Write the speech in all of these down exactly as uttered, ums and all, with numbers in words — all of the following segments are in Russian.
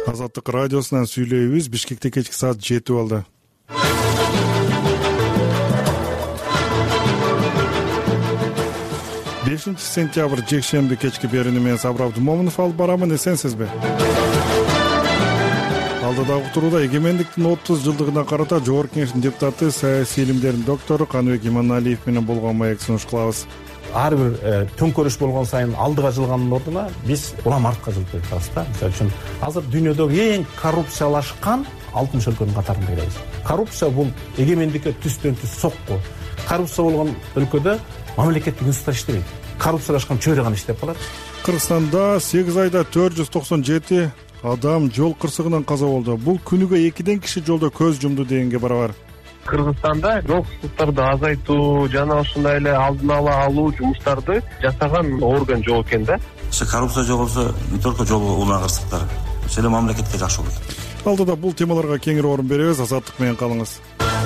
Азаттык радиосунан сүйлөйбүз. Бишкекте кечки саат жети болду. бешинчи сентябрь жекшемби кечки берүүнү мен Сабыр Абдумомунов алып барамын. Эсенсизби? Алдыдагы туруда эгемендиктин отуз жылдыгына карата Жогорку Кеңештин депутаты, саясий илимдердин доктору Каныбек Иманалиев менен болгон маек сунуш кылабыз. Ар бир төңкөрүш болгон сайын алдыга жылгандын ордуна биз улам артка жылып жатабыз да. Мисалы үчүн азыр дүйнөдөгү эң коррупциялашкан алтымыш өлкөнүн катарында келебиз. Коррупция бул эгемендикке түстөн түз сокку. Коррупция болгон өлкөдө мамлекеттик институттар иштебейт. Коррупциялашкан чөйрө гана иштеп калат. Кыргызстанда сегиз айда төрт жүз токсон жети адам жол кырсыгынан каза болду. Бул күнүгө экиден киши жолдо көз жумду дегенге барабар. Кыргызстанда жолсуздуктарды азайтуу жана ошондой эле алдын ала алуу жумуштарды жасаган орган жок экен да. Коррупция жок болсо не только жол улан кырсыктар, ошол мамлекетке жакшы болот. Алдыда бул темаларга кеңири орун беребиз. Азаттык менен калыңыз.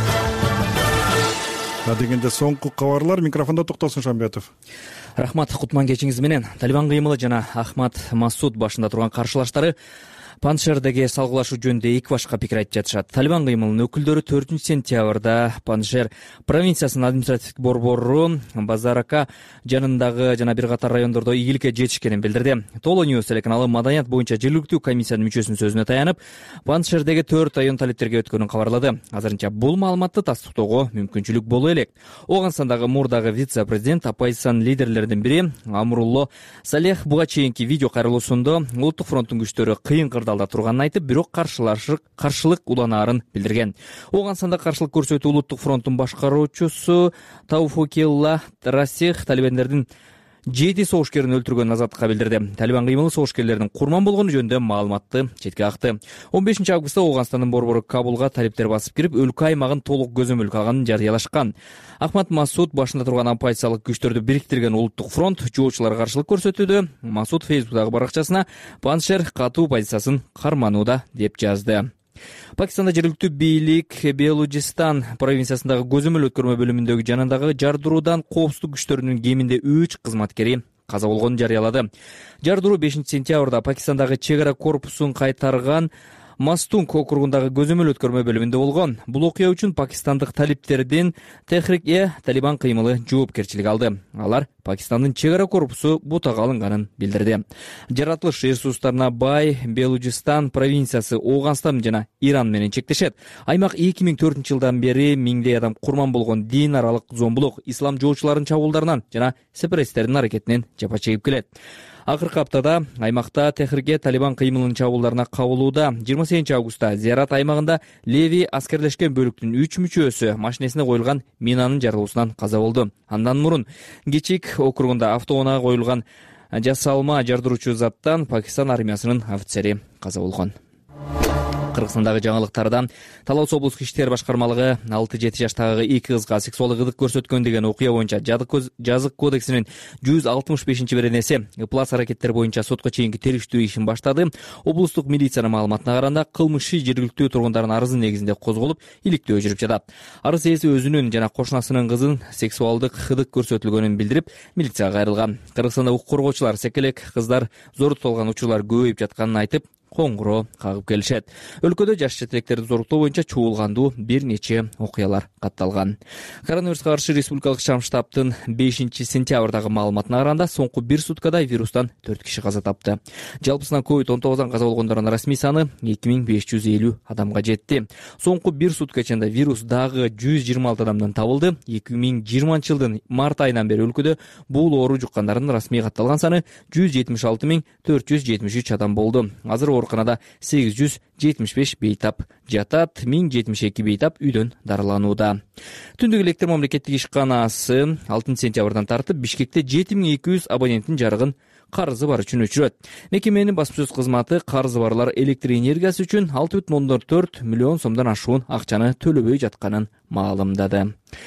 Дегенде соңку кабарлар. Микрофондо Токтосун Шамбетов. Рахмат, кутман кечиңиз менен. Талибан кыймылы жана Ахмад Масуд башында турган каршылаштары Панжшердеги салгылашуу жөнүндө эки башка пикир айтып жатышат. Талибан кыймылынын өкүлдөрү төртүнчү сентябрда Панжшер провинциясынын административдик борбору Базарака жанындагы жана бир катар райондордо ийгиликке жетишкенин билдирди. Толо Ньюс телеканалы маданият боюнча жергиликтүү комиссиянын мүчөсүнүн сөзүнө таянып, Панжшердеги төрт район талиптерге өткөнүн кабарлады. Азырынча бул маалыматты тастыктоого мүмкүнчүлүк боло элек. Оогунстандагы мурдагы вице-президент оппозициянын лидерлеринин бири Амрулло Салех буга чейинки видео кайрылуусунда Улуттук фронттун күчтөрү кыйын кырдаалда турганын айтып, бирок каршылашык каршылык уланаарын билдирген. Оогунстанда каршылык көрсөтүү Улуттук фронттун башкаруучусу Тауфукилла Расих талибандардын жети согушкерин өлтүргөнүн азаттыкка билдирди. Талибан кыймылы согушкерлердин курман болгону жөнүндө маалыматты четке акты. он бешинчи августта Оогунстандын борбору Кабулга талиптер басып кирип, өлкө аймагын толук көзөмөлгө алганын жарыялашкан. Ахмад Масуд башында турган оппозициялык күчтөрдү бириктирген Улуттук фронт жоочулар каршылык көрсөтүүдө. Масуд Фейсбуктагы баракчасына Панжшер катуу позициясын карманууда деп жазды. Пакистанда жергиликтүү бийлик Белуджистан провинциясындагы көзөмөл өткөрмө бөлүмүндөгү жанындагы жардыруудан коопсуздук күчтөрүнүн кеминде үч кызматкери каза болгонун жарыялады. Жардыруу бешинчи сентябрда Пакистандагы чек ара корпусун кайтарган Мастунг округундагы көзөмөл өткөрмө бөлүмүндө болгон. Бул окуя үчүн пакистандык талиптердин Техрик-е Талибан кыймылы жоопкерчилик алды. Алар Пакистандын чек ара корпусу бутага алынганын билдирди. Жаратылыш ресурстарына бай Белуджистан провинциясы Оогунстан жана Иран менен чектешет. Аймак эки миң төртүнчү жылдан бери миңдей адам курман болгон дин аралык зомбулук, ислам жоочуларынын чабуулдарынан жана сепаратисттердин аракетинен жапа чегип келет. Акыркы аптада аймакта Техрик'е Талибан кыймылынын чабуулдарына кабылууда жыйырма сегизинчи августта Зиярат аймагында Леви аскерлешкен бөлүктүн үч мүчөсү машинесине коюлган минанын жарылуусунан каза болду. Андан мурун Гечик округунда автоунаага коюлган жасалма жардыруучу заттан Пакистан армиясынын офицери каза болгон. Кыргызстандагы жаңылыктардан Талас облустук иштер башкармалыгы алты жети жаштагы эки кызга сексуалдык ызык көрсөткөн деген окуя боюнча жазык кодексинин жүз алтымыш бешинчи беренеси ыплас аракеттер боюнча сотко чейинки териштирүү ишин баштады. Облустук милициянын маалыматына караганда кылмыш жергиликтүү тургундардын арызы негизинде козголуп, иликтөө жүрүп жатат. Арыз ээси өзүнүн жана кошунасынын кызын сексуалдык ызык көрсөтүлгөнүн билдирип, милицияга кайрылган. Кыргызстанда укук коргоочулар секелек кыздар зорукталган учурлар көбөйүп жатканын айтып, коңгуроо кагып келишет. Өлкөдө жаш жетектерди зоруктоо боюнча чуулгандуу бир нече окуялар катталган. Коронавируска каршы республикалык шам штабтын бешинчи сентябрдагы маалыматына караганда соңку бир суткада вирустан төрт киши каза тапты. Жалпысынан ковид он тогуздан каза болгондордун расмий саны эки миң беш жүз элүү адамга жетти. Соңку бир сутка ичинде вирус дагы жүз жыйырма алты адамдан табылды. эки миң жыйырманчы жылдын март айынан бери өлкөдө бул оору жуккандардын расмий катталган саны жүз жетимиш алты миң төрт жүз жетимиш үч адам болду. Азыр ооруканада сегиз жүз жетимиш беш бейтап жатат, миң жетимиш эки бейтап үйдөн дарыланууда. Түндүк электр мамлекеттик ишканасы алтынчы сентябрдан тартып Бишкекте жети миң эки жүз абоненттин жарыгын карызы бар үчүн өчүрөт. Мекеменин басма-сөз кызматы карызы барлар электр энергиясы үчүн алты бүтүн ондон төрт миллион сомдон ашуун акчаны төлөбөй жатканын маалымдады.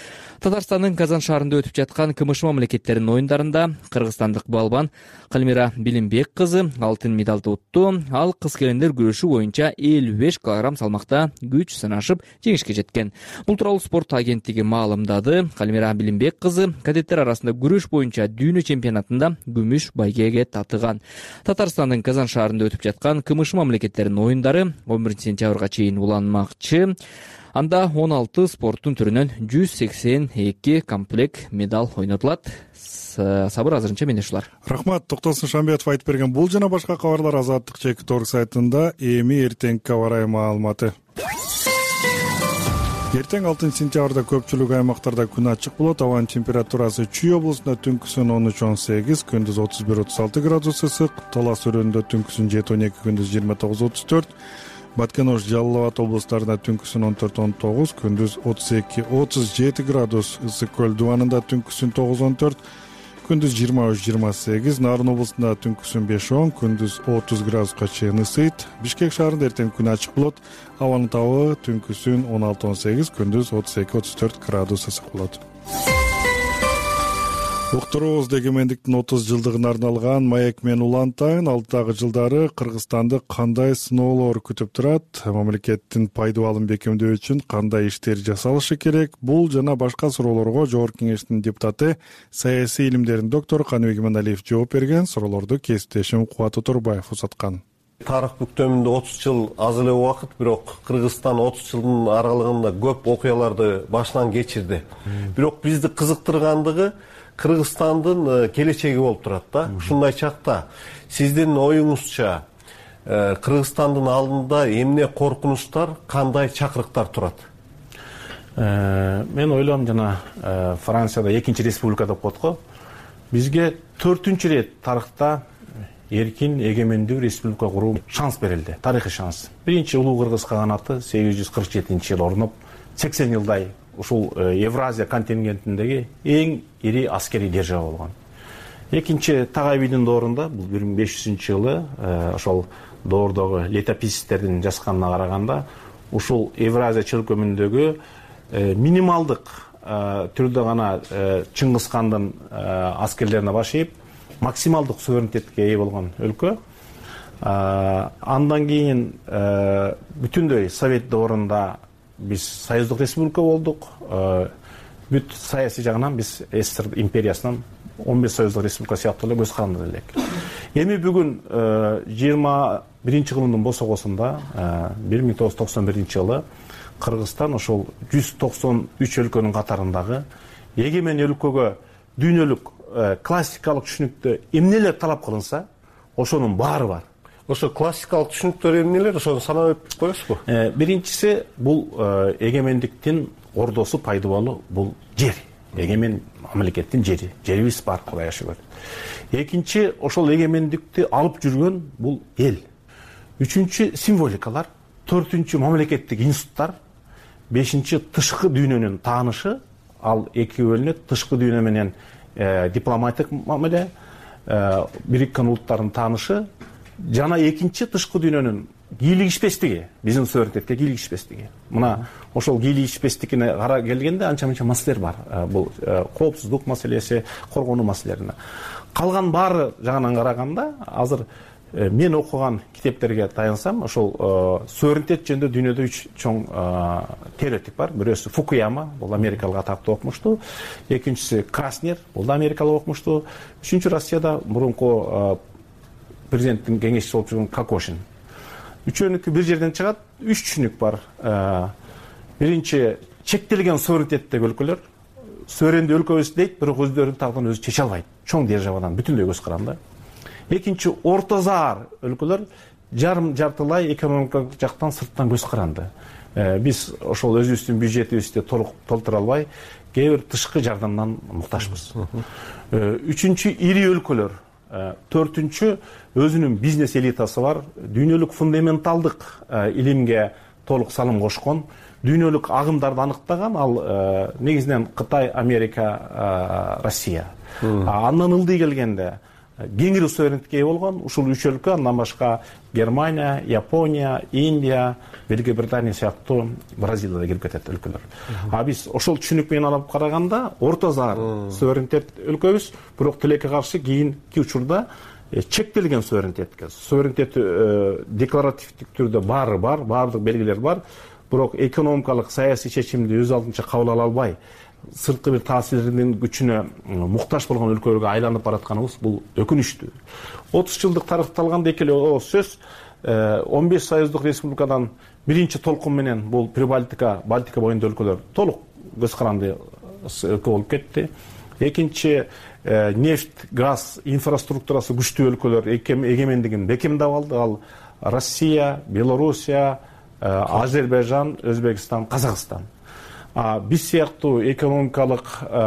Татарстандын Казан шаарында өтүп жаткан КМШ мамлекеттеринин оюндарында кыргызстандык балбан Калмира Билимбек кызы алтын медалды утту. Ал кыз келиндер күрөшү боюнча элүү беш килограмм салмакта күч сынашып жеңишке жеткен. Бул тууралуу спорт агенттиги маалымдады. Калмира Билимбек кызы кадеттер арасында күрөш боюнча дүйнө чемпионатында күмүш байгеге татыган. Татарстандын Казан шаарында өтүп жаткан КМШ мамлекеттеринин оюндары он биринчи сентябрга чейин уланмакчы. Анда он алты спорттун түрүнөн жүз сексен эки комплект медаль ойнотулат. Сабыр азырынча менде ушулар. Рахмат, Токтосун Шамбетов айтып берген бул жана башка кабарлар Азаттык чекит орг сайтында. Эми эртеңки аба ырайы маалыматы. Эртең алтынчы сентябрда көпчүлүк аймактарда күн ачык болот. Абанын температурасы Чүй облусунда түнкүсүн он үч он сегиз, күндүз отуз бир отуз алты градус ысык, Талас өрөөнүндө түнкүсүн жети он эки, күндүз жыйырма тогуз отуз төрт, Баткен Ош, Жалал Абад облустарында түнкүсүн он төрт он тогуз, күндүз отуз эки отуз жети градус, Ысык көл дубанында түнкүсүн тогуз он төрт, күндүз жыйырма үч жыйырма сегиз, Нарын облусунда түнкүсүн беш он, күндүз отуз градуска чейин ысыйт. Бишкек шаарында эртең күн ачык болот. Абанын табы түнкүсүн он алты он сегиз, күндүз отуз эки отуз төрт градус ысык болот. Уктуруубузда эгемендиктин отуз жылдыгына арналган маек менен улантайын. Алдыдагы жылдары Кыргызстанды кандай сыноолор күтүп турат? Мамлекеттин пайдубалын бекемдөө үчүн кандай иштер жасалышы керек? Бул жана башка суроолорго Жогорку Кеңештин депутаты, саясий илимдердин доктору Каныбек Иманалиев жооп берген. Суроолорду кесиптешим Кубат Оторбаев узаткан. Тарых бүктөмүндө отуз жыл аз эле убакыт, бирок Кыргызстан отуз жылдын аралыгында көп окуяларды башынан кечирди. Бирок бизди кызыктыргандыгы Кыргызстандын келечеги болуп турат да. Ушундай чакта сиздин оюңузча Кыргызстандын алдында эмне коркунучтар, кандай чакырыктар турат? Мен ойлойм, жана Францияда экинчи республика деп коет го. Бизге төртүнчү рет тарыхта эркин эгемендүү республика куруу шанс берилди, тарыхый шанс. Биринчи улуу кыргыз каганаты сегиз жүз кырк жетинчи жылы орнуп, сексен жылдай ушул Евразия контингентиндеги эң ири аскерий держава болгон. Экинчи Тагай бийдин доорунда, бул бир миң беш жүзүнчү жылы, ошол доордогу летописцтердин жазганына караганда, ушул Евразия чөлкөмүндөгү минималдык түрдө гана Чыңгыз хандын аскерлерине баш ийип, максималдык суверенитетке ээ болгон өлкө. Андан кийин бүтүндөй Совет доорунда биз союздук республика болдук. Бүт саясий жагынан биз СССР империясынан он беш союздук республика сыяктуу эле көз каранды элек. Эми бүгүн жыйырма биринчи кылымдын босогосунда бир миң тогуз жүз токсон биринчи жылы Кыргызстан ошол жүз токсон үч өлкөнүн катарындагы эгемен өлкөгө дүйнөлүк классикалык түшүнүктө эмнелер талап кылынса, ошонун баары бар. Ошо классикалык түшүнүктөр эмнелер? Ошону санап өтүп коесузбу? Биринчиси бул эгемендиктин ордосу, пайдубалы бул жер. Эгемен мамлекеттин жери. Жерибиз бар, Кудайга шүгүр. Экинчи, ошол эгемендикти алып жүргөн бул эл. Үчүнчү, символикалар. Төртүнчү, мамлекеттик институттар. Бешинчи, тышкы дүйнөнүн таанышы. Ал эки бөлүнөт. Тышкы дүйнө менен дипломатик мамиле, Бириккен Улуттардын таанышы. Жана экинчи, тышкы дүйнөнүн кийлигишпестиги, биздин суверенитетке кийлигишпестиги. Мына ошол кийлигишпестигине кара келгенде анча-мынча маселелер бар. Бул коопсуздук маселеси, коргонуу маселелерине. Калган баары жагынан караганда, азыр мен окуган китептерге таянсам, ошол суверенитет жөнүндө дүйнөдө үч чоң теоретик бар. Бирөөсү Фукуяма, бул америкалык атактуу окумушту. Экинчиси Краснер, бул да америкалык окумушту. Үчүнчү Россияда мурунку президенттин кеңешчиси болуп жүргөн Кокошин. Үчөөнүкү бир жерден чыгат, үч түшүнүк бар. Биринчи, чектелген суверенитеттеги өлкөлөр. Суверендүү өлкөбүз дейт, бирок өздөрүнүн тагдырын өзү чече албайт. Чоң державадан бүтүндөй көз каранды. Экинчи, орто заар өлкөлөр жарым жартылай экономикалык жактан сырттан көз каранды. Биз ошол өзүбүздүн бюджетибизди толук толтура албай, кээ бир тышкы жардамдан муктажбыз. Үчүнчү, ири өлкөлөр. Төртүнчү, өзүнүн бизнес элитасы бар, дүйнөлүк фундаменталдык илимге толук салым кошкон, дүйнөлүк агымдарды аныктаган, ал негизинен Кытай, Америка, Россия. Андан ылдый келгенде кеңири суверенитетке ээ болгон ушул үч өлкө, андан башка Германия, Япония, Индия, Великая Британия сыяктуу, Бразилия да кирип кетет өлкөлөр. А биз ошол түшүнүк менен алып караганда орто зар суверенитет өлкөбүз, бирок тилекке каршы кийинки учурда чектелген суверенитетке. Суверенитет декларативдик түрдө баары бар, баардык белгилер бар, бирок экономикалык саясий чечимди өз алдынча кабыл ала албай, сырткы бир таасирдин күчүнө муктаж болгон өлкөлөргө айланып баратканыбыз бул өкүнүчтүү. отуз жылдык тарыхты алганда эки эле сөз, он беш союздук республикадан биринчи толкун менен бул Прибалтика, Балтика боюнда өлкөлөр толук көз каранды өлкө болуп кетти. Экинчи нефть, газ инфраструктурасы күчтүү өлкөлөр эгемендигин бекемдеп алды. Ал Россия, Белоруссия, Азербайжан, Өзбекстан, Казакстан. Биз сыяктуу экономикалык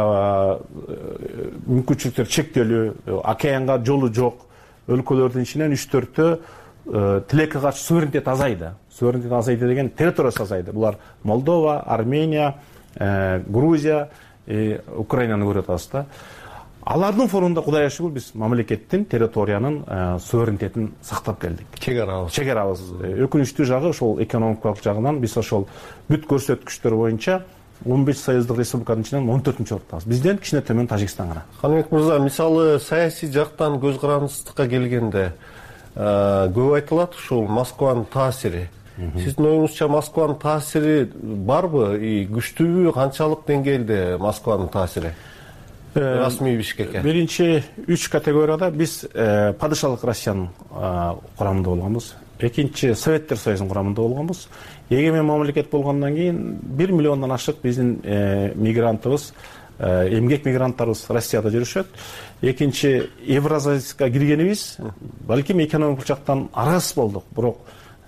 мүмкүнчүлүктөр чектелүү, океанга жолу жок өлкөлөрдүн ичинен үч төртөө тилекке каршы суверенитет азайды. Суверенитет азайды деген территориясы азайды. Булар Молдова, Армения, Грузия, Украинаны көрүп атабыз да. Алардын фонунда кудай шүгүр биз мамлекеттин территориянын суверенитетин сактап келдик. Чек арабыз. Чек арабыз. Өкүнүчтүү жагы ошол экономикалык жагынан биз ошол бүт көрсөткүчтөр боюнча он беш союздук республиканын ичинен он төртүнчү орондобуз. Бизден кичине төмөн Тажикстан гана. Каныбек мырза, мисалы саясий жактан көз карандысызга келгенде көп айтылат ушул Москванын таасири. Сиздин оюңузча Москванын таасири барбы? Күчтүүбү? Канчалык деңгээлде Москванын таасири? Расмий Бишкекке. Биринчи үч категорияда биз падышалык Россиянын курамында болгонбуз. Экинчи Советтер Союзунун курамында болгонбуз. Эгемен мамлекет болгондон кийин бир миллиондон ашык биздин мигрантыбыз, эмгек мигранттарыбыз Россияда жүрүшөт. Экинчи Евразийска киргенибиз, балким экономикалык жактан аргасыз болдук. Бирок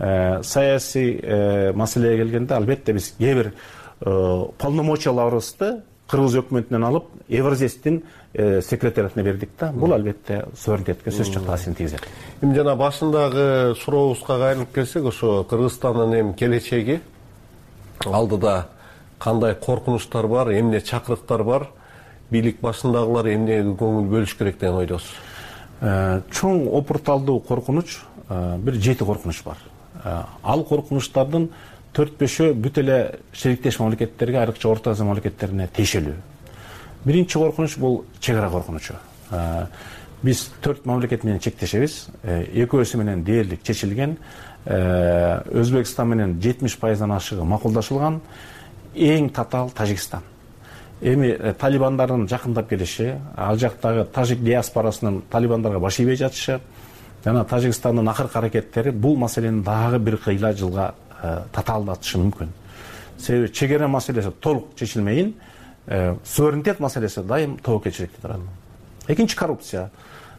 саясий маселеге келгенде албетте биз кээ бир полномочияларыбызды Кыргыз өкмөтүнөн алып Евразийстин секретариатына бердик да. Бул албетте суверенитетке сөзсүз жок таасирин тийгизет. Эми жана башындагы сурообузга кайрылып келсек, ошо Кыргызстандын эми келечеги алдыда кандай коркунучтар бар, эмне чакырыктар бар, бийлик башындагылар эмне көңүл бөлүш керек деген ойдосуз? Чоң опурталдуу коркунуч, бир жети коркунуч бар. Ал коркунучтардын төрт бешөө бүт эле шериктеш мамлекеттерге, айрыкча Орто Азия мамлекеттерине тиешелүү. Биринчи коркунуч бул чек ара коркунучу. Биз төрт мамлекет менен чектешебиз. Экөөсү менен дээрлик чечилген. Өзбекстан менен жетимиш пайыздан ашыгы макулдашылган. Эң татаал Тажикстан. Эми талибандардын жакындап келиши, ал жактагы тажик диаспорасынын талибандарга баш ийбей жатышы жана Тажикстандын акыркы аракеттери бул маселени дагы бир кыйла жылга татаалдатышы мүмкүн. Себеби чек ара маселеси толук чечилмейин, суверенитет маселеси дайым тобокелчиликте турат. Экинчи коррупция.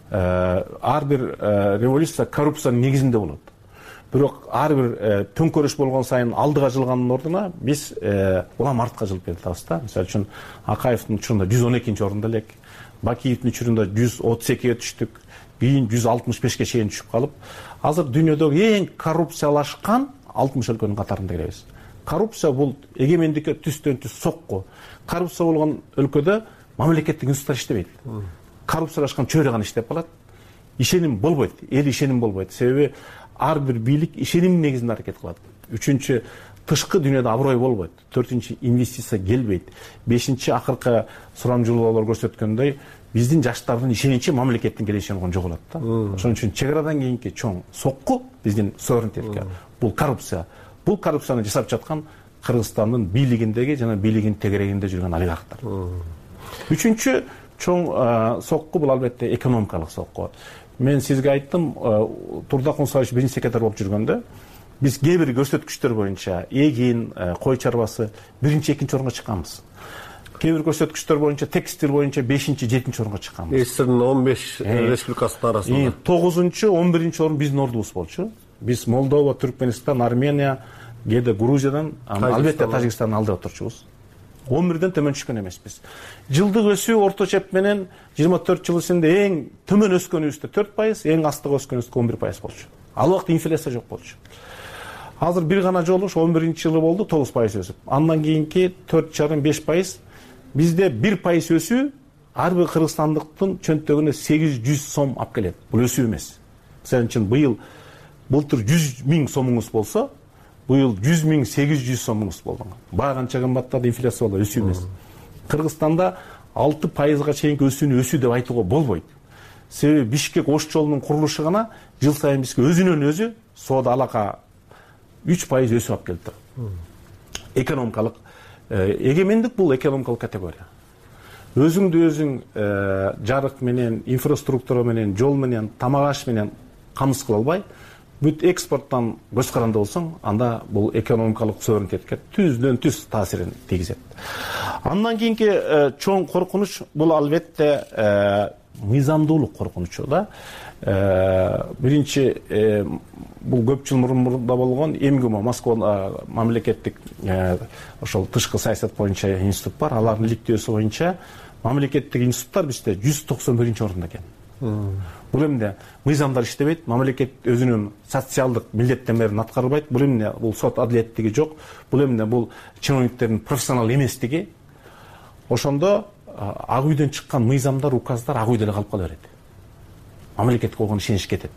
Ар бир революция коррупциянын негизинде болот. Бирок ар бир төңкөрүш болгон сайын алдыга жылгандын ордуна биз улам артка жылып келатабыз да. Мисалы үчүн Акаевдин учурунда жүз он экинчи орунда элек, Бакиевдин учурунда жүз отуз экиге түштүк, кийин жүз алтымыш бешке чейин түшүп калып, азыр дүйнөдөгү эң коррупциялашкан алтымыш өлкөнүн катарында келебиз. Коррупция бул эгемендикке түстөн түз сокку. Коррупция болгон өлкөдө мамлекеттик институттар иштебейт. Коррупциялашкан чөйрө гана иштеп калат. Ишеним болбойт, эл ишеним болбойт. Себеби ар бир бийлик ишеним негизинде аракет кылат. Үчүнчү, тышкы дүйнөдө аброй болбойт. Төртүнчү, инвестиция келбейт. Бешинчи, акыркы сурамжылоолор көрсөткөндөй, биздин жаштардын ишеничи мамлекеттин келечегине жоголот да. Ошон үчүн чек арадан кийинки чоң сокку биздин суверенитетке бул коррупция. Бул коррупцияны жасап жаткан Кыргызстандын бийлигиндеги жана бийлигин тегерегинде жүргөн олигархтар. Үчүнчү чоң сокку бул албетте экономикалык сокку. Мен сизге айттым, Турдак Мусаевич биринчи секретарь болуп жүргөндө биз кээ бир көрсөткүчтөр боюнча эгин, кой чарбасы биринчи, экинчи орунга чыкканбыз. Кээ бир көрсөткүчтөр боюнча текстиль боюнча бешинчи, жетинчи орунга чыкканбыз. СССРдин он беш республикасынын арасында. тогузунчу, он биринчи орун биздин ордубуз болчу. Биз Молдова, Түркменистан, Армения, кээде Грузиядан, албетте Тажикстандын алдыда отурчубуз. он бирден төмөн түшкөн эмеспиз. Жылдык өсүү орто чеп менен жыйырма төрт жыл ичинде эң төмөн өскөнүбүздө төрт пайыз, эң астыга өскөнүбүздө он бир пайыз болчу. Ал убакта инфляция жок болчу. Азыр бир гана жолу он биринчи жылы болду тогуз пайыз өсүп. Андан кийинки төрт жарым беш пайыз. Бизде бир пайыз өсүү ар бир кыргызстандыктын чөнтөгүнө сегиз жүз сом алып келет. Бул өсүү эмес. Мисалы үчүн быйыл былтыр жүз миң сомуңуз болсо, быйыл жүз миң сегиз жүз сомуңуз болду. Баа канча кымбаттады, инфляция болду, өсүү эмес. Кыргызстанда алты пайызга чейинки өсүүнү өсүү деп айтууга болбойт. Себеби Бишкек Ош жолунун курулушу гана жыл сайын бизге өзүнөн өзү соода алака үч пайыз өсүп алып келип турат. Экономикалык эгемендик бул экономикалык категория. Өзүңдү өзүң жарык менен, инфраструктура менен, жол менен, тамак аш менен камсыз кыла албай, бүт экспорттон көз каранды болсоң, анда бул экономикалык суверенитетке түздөн түз таасирин тийгизет. Андан кийинки чоң коркунуч бул албетте мыйзамдуулук коркунучу да. Биринчи бул көп жыл мурунда болгон МГИМО, Москва мамлекеттик ошол тышкы саясат боюнча институт бар. Алардын иликтөөсү боюнча мамлекеттик институттар бизде жүз токсон биринчи орунда экен. Бул эмне мыйзамдар иштебейт, мамлекет өзүнүн социалдык милдеттенмелерин аткарбайт. Бул эмне бул сот адилеттиги жок. Бул эмне бул чиновниктердин профессионал эместиги. Ошондо ак үйдөн чыккан мыйзамдар, указдар ак үйдө эле калып кала берет. Мамлекетке болгон ишенич кетет.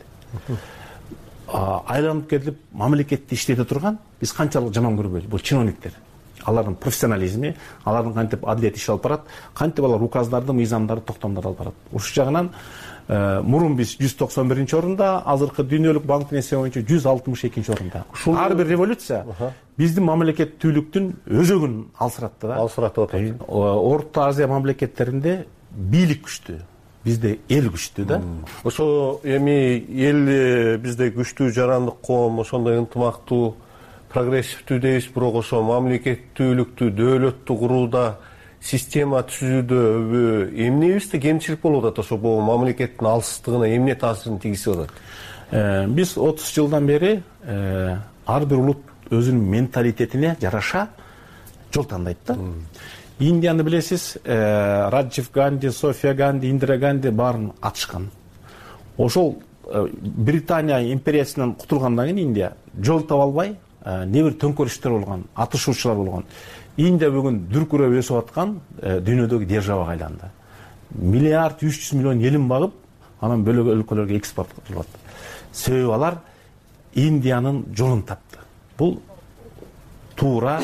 Айланып келип мамлекетти иштете турган биз канчалык жаман көрбөйлү бул чиновниктер. Алардын профессионализми, алардын кантип адилет иш алып барат, кантип алар указдарды, мыйзамдарды, токтомдорду алып барат. Ушул жагынан мурун биз жүз токсон биринчи орунда, азыркы дүйнөлүк банктын эсеби боюнча жүз алтымыш экинчи орунда. Ар бир революция биздин мамлекеттүүлүктүн өзөгүн алсыратты да. Алсыратып атат. Орто Азия мамлекеттеринде бийлик күчтүү, бизде эл күчтүү да. Ошо эми эл бизде күчтүү, жарандык коом, ошондой ынтымактуу, прогрессивдүү дейбиз, бирок ошо мамлекеттүүлүктү, дөөлөттү курууда, система түзүүдө эмнебизде кемчилик болуп атат? Ошо бул мамлекеттин алсыздыгына эмне таасирин тийгизип атат? Биз отуз жылдан бери ар бир улут өзүнүн менталитетине жараша жол тандайт да. Индияны билесиз, Раджив Ганди, София Ганди, Индира Ганди баарын атышкан. Ошол Британия империясынан кутулгандан кийин Индия жол таба албай, не бир төңкөрүштөр болгон, атышуучулар болгон. Индия бүгүн дүркүрөп өсүп аткан дүйнөдөгү державага айланды. Миллиард үч жүз миллион элин багып, анан бөлөк өлкөлөргө экспорт кылып атты. Себеби алар Индиянын жолун тапты. Бул туура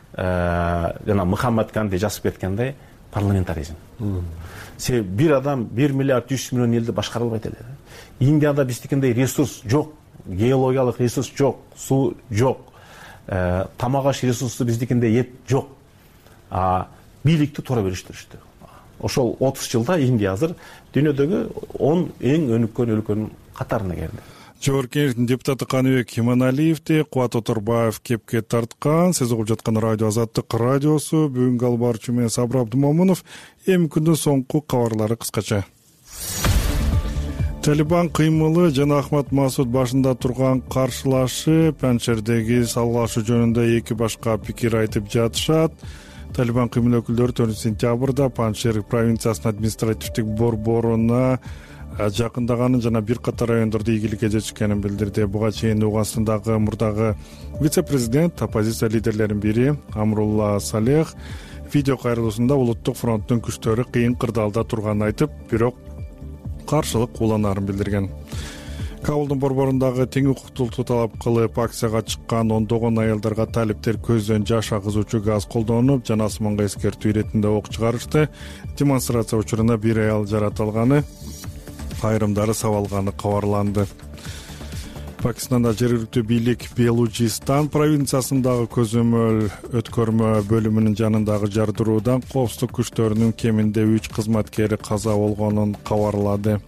жана Мухаммад Ганди жазып кеткендей парламентаризм. Себеби бир адам бир миллиард үч жүз миллион элди башкара албайт эле. Индияда биздикиндей ресурс жок, геологиялык ресурс жок, суу жок. Тамак аш ресурсу биздикинде эт жок. Бийликти туура бөлүштүрүштү. Ошол отуз жылда Индия азыр дүйнөдөгү он эң өнүккөн өлкөнүн катарына келди. Жогорку Кеңештин депутаты Каныбек Иманалиевди Кубат Оторбаев кепке тарткан. Сиз угуп жаткан радио Азаттык радиосу. Бүгүнкү алып баруучу мен Сабыр Абдымомунов. Эми күндүн соңку кабарлары кыскача. Талибан кыймылы жана Ахмат Масуд башында турган каршылашы Панчшердеги салгылашуу жөнүндө эки башка пикир айтып жатышат. Талибан кыймыл өкүлдөрү төртүнчү сентябрда Панчшер провинциясынын административдик борборуна жакындаганын жана бир катар райондордо ийгиликке жетишкенин билдирди. Буга чейин Уганстандагы мурдагы вице-президент, оппозиция лидерлеринин бири Амрулла Салех видео кайрылуусунда улуттук фронттун күчтөрү кыйын кырдаалда турганын айтып, бирок каршылык уланаарын билдирген. Кабулдун борборундагы тең укуктуулукту талап кылып акцияга чыккан ондогон аялдарга талиптер көздөн жаш агызуучу газ колдонуп, жана асманга эскертүү иретинде ок чыгарышты. Демонстрация учуруна бир аял жаратылганы, айрымдары сабалганы кабарланды. Пакистанда жергиликтүү бийлик Белучистан провинциясындагы көзөмөл өткөрмө бөлүмүнүн жанындагы жардыруудан коопсуздук күчтөрүнүн кеминде үч кызматкери каза болгонун кабарлады.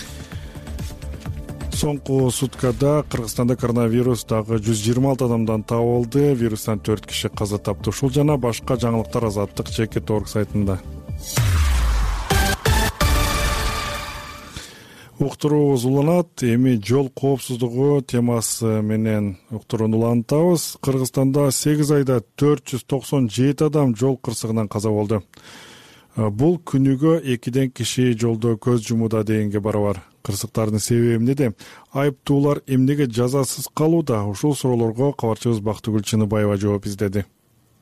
Соңку суткада Кыргызстанда коронавирус дагы жүз жыйырма алты адамдан табылды. Вирустан төрт киши каза тапты. Ушул жана башка жаңылыктар Азаттык чекит орг сайтында. Уктуруубуз уланат. Эми жол коопсуздугу темасы менен уктурууну улантабыз. Кыргызстанда сегиз айда төрт жүз токсон жети адам жол кырсыгынан каза болду. Бул күнүгө экиден киши жолдо көз жумууда дегенге барабар. Кырсыктардын себеби эмнеде? Айыптуулар эмнеге жазасыз калууда? Ушул суроолорго кабарчыбыз Бактыгүл Чыныбаева жооп издеди.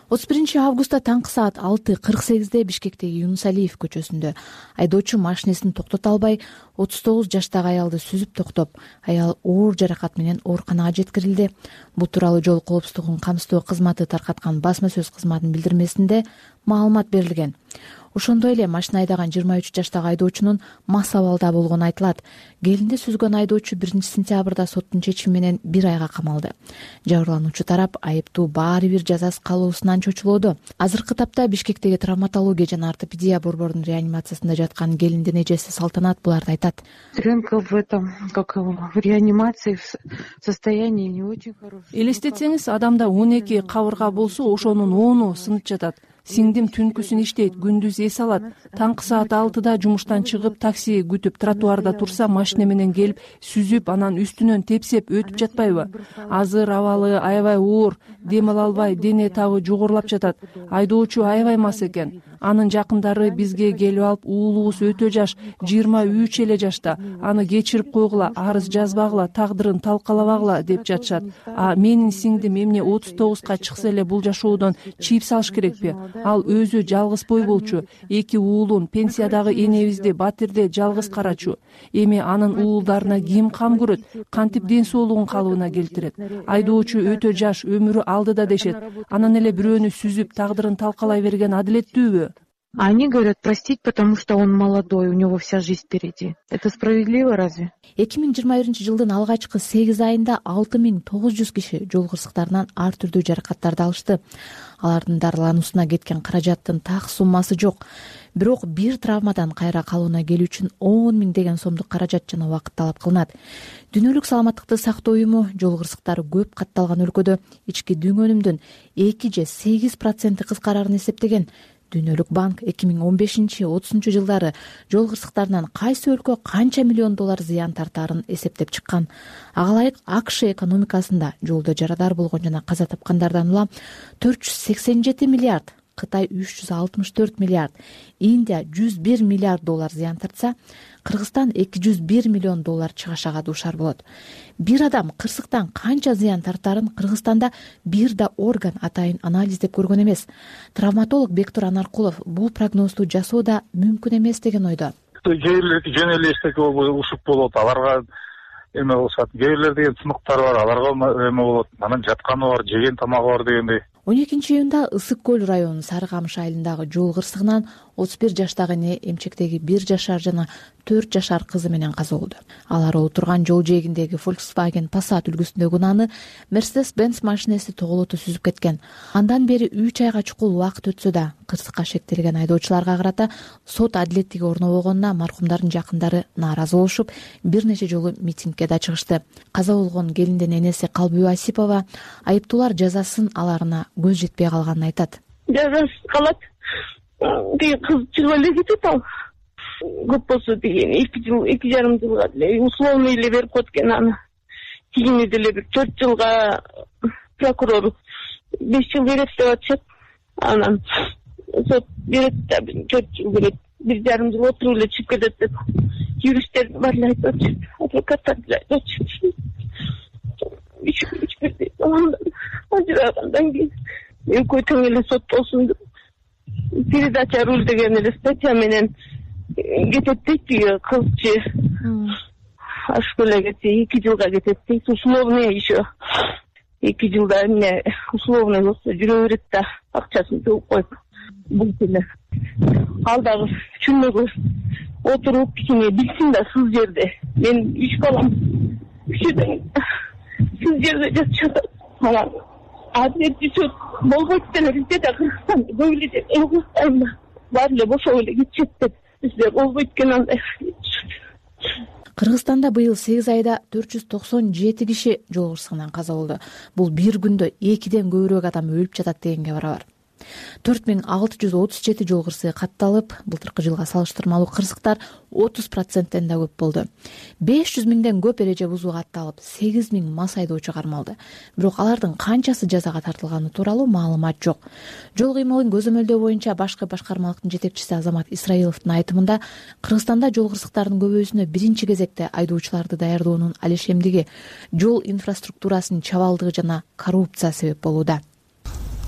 отуз биринчи августта таңкы саат алты кырк сегизде Бишкектеги Юнусалиев көчөсүндө айдоочу машинесин токтото албай отуз тогуз жаштагы аялды сүзүп токтоп, аял оор жаракат менен ооруканага жеткирилди. Бул тууралуу жол коопсуздугун камсыздоо кызматы таркаткан басма сөз кызматынын билдирмесинде маалымат берилген. Ошондой эле машина айдаган жыйырма үч жаштагы айдоочунун мас абалда болгону айтылат. Келинди сүзгөн айдоочу биринчи сентябрда соттун чечими менен бир айга камалды. Жабырлануучу тарап айыптуу баары бир жазасыз калуусунан чочулоодо. Азыркы тапта Бишкектеги травматология жана ортопедия борборунун реанимациясында жаткан келиндин эжеси Салтанат буларды айтат. Ренка в этом, как в реанимации, в состоянии не очень хорошем. Элестетсеңиз, адамда он эки кабырга болсо, ошонун ону сынып жатат. Сиңдим түнкүсүн иштейт, күндүз эс алат. Таңкы саат алтыда жумуштан чыгып, такси күтүп тротуарда турса, машина менен келип, сүзүп, анан үстүнөн тепсеп өтүп жатпайбы? Азыр абалы аябай оор, дем ала албай, дене табы жогорулап жатат. Айдоочу аябай мас экен. Анын жакындары бизге келип алып, уулубуз өтө жаш, жыйырма үч эле жашта. Аны кечирип койгула, арыз жазбагыла, тагдырын талкалабагыла деп жатышат. А менин сиңдим эмне отуз тогузга чыкса эле бул жашоодон чийип салыш керекпи? Ал өзү жалгыз бой болчу, эки уулун, пенсиядагы энебизди Батирде жалгыз карачу. Эми анын уулдарына ким кам көрөт? Кантип ден соолугун калыбына келтирет? Айдоочу өтө жаш, өмүрү алдыда дешет. Анан эле бирөөнү сүзүп, тагдырын талкалай берген адилеттүүбү? Они говорят простить, потому что он молодой, у него вся жизнь впереди. Это справедливо разве? эки миң жыйырма биринчи жылдын алгачкы сегиз айында алты миң тогуз жүз киши жол кырсыктарынан ар түрдүү жаракаттарды алышты. Алардын дарылануусуна кеткен каражаттын так суммасы жок. Бирок бир травмадан кайра калууна келүү үчүн он миң деген сомдук каражат жана убакыт талап кылынат. Дүйнөлүк саламаттыкты сактоо уюму жол кырсыктары көп катталган өлкөдө ички дүң өнүмдүн эки же сегиз проценти кыскарарын эсептеген. Дүйнөлүк банк эки миң он бешинчи отузунчу жылдары жол кырсыктарынан кайсы өлкө канча миллион доллар зыян тартаарын эсептеп чыккан. Ага ылайык АКШ экономикасында жолдо жарадар болгон жана каза тапкандардан улам төрт жүз сексен жети миллиард, Кытай үч жүз алтымыш төрт миллиард, Индия жүз бир миллиард доллар зыян тартса, Кыргызстан эки жүз бир миллион доллар чыгашага дуушар болот. Бир адам кырсыктан канча зыян тартарын Кыргызстанда бир да орган атайын анализдеп көргөн эмес. Травматолог Бектур Анаркулов бул прогнозду жасоо да мүмкүн эмес деген ойдо. Кээ бирлерге жөн эле эстеке ушуп болот, аларга эме болушат. Кээ бирлер деген сыныктар бар, аларга эме болот. Анан жатканы бар, жеген тамагы бар дегендей. он экинчи июнда Ысык көл районунун Сары Камыш айылындагы жол кырсыгынан отуз бир жаштагы эне эмчектеги бир жашар жана төрт жашар кызы менен каза болду. Алар отурган жол жээгиндеги Volkswagen Passat үлгүсүндөгү унааны Mercedes-Benz машинеси тоголото сүзүп кеткен. Андан бери үч айга чукул убакыт өтсө да, кырсыкка шектелген айдоочуларга карата сот адилеттиги орнобогонуна маркумдардын жакындары нааразы болушуп, бир нече жолу митингге да чыгышты. Каза болгон келиндин энеси Калбү Асипова айыптуулар жазасын аларына көз жетпей калганын айтат. Жазасыз калат. Деген кыз чыгып эле кетет ал. Көп болсо деген эки жыл, эки жарым жылга деле условный эле берип коет экен аны. Кийини деле бир төрт жылга прокурор беш жыл берет деп атышат. Анан сот берет да төрт жыл берет. Бир жарым жыл отуруп эле чыгып кетет деп. Юристтер бар эле айтып атышат. Адвокаттар деле айтып атышат. Үч үч бирдей ажырагандан кийин экөө тең эле сот болсун деп передача руль деген эле статья менен кетет дейт кызчы. Ашкөлө кетсе эки жылга кетет дейт. Условный еще эки жылда эмне условный болсо жүрө берет да акчасын төгүп коюп. Бул деле ал дагы түшүнмөгө отуруп кичине билсин да сыз жерде. Мен үч балам үчөөдөн сиз жерде жатышат. Анан адилет түшөт болбойт деле бизде да Кыргызстанда көп эле деп эң баары эле бошоп эле кетишет деп бизде болбойт экен андай. Кыргызстанда быйыл сегиз айда төрт жүз токсон жети киши жол кырсыгынан каза болду. Бул бир күндө экиден көбүрөөк адам өлүп жатат дегенге барабар. төрт миң алты жүз отуз жети жол кырсыгы катталып, былтыркы жылга салыштырмалуу кырсыктар отуз проценттен да көп болду. беш жүз миңден көп эреже бузуу катталып, сегиз миң мас айдоочу кармалды. Бирок алардын канчасы жазага тартылганы тууралуу маалымат жок. Жол кыймылын көзөмөлдөө боюнча башкы башкармалыктын жетекчиси Азамат Исраиловдун айтымында, Кыргызстанда жол кырсыктарынын көбөйүүсүнө биринчи кезекте айдоочуларды даярдоонун алешемдиги, жол инфраструктурасынын чабалдыгы жана коррупция себеп болууда.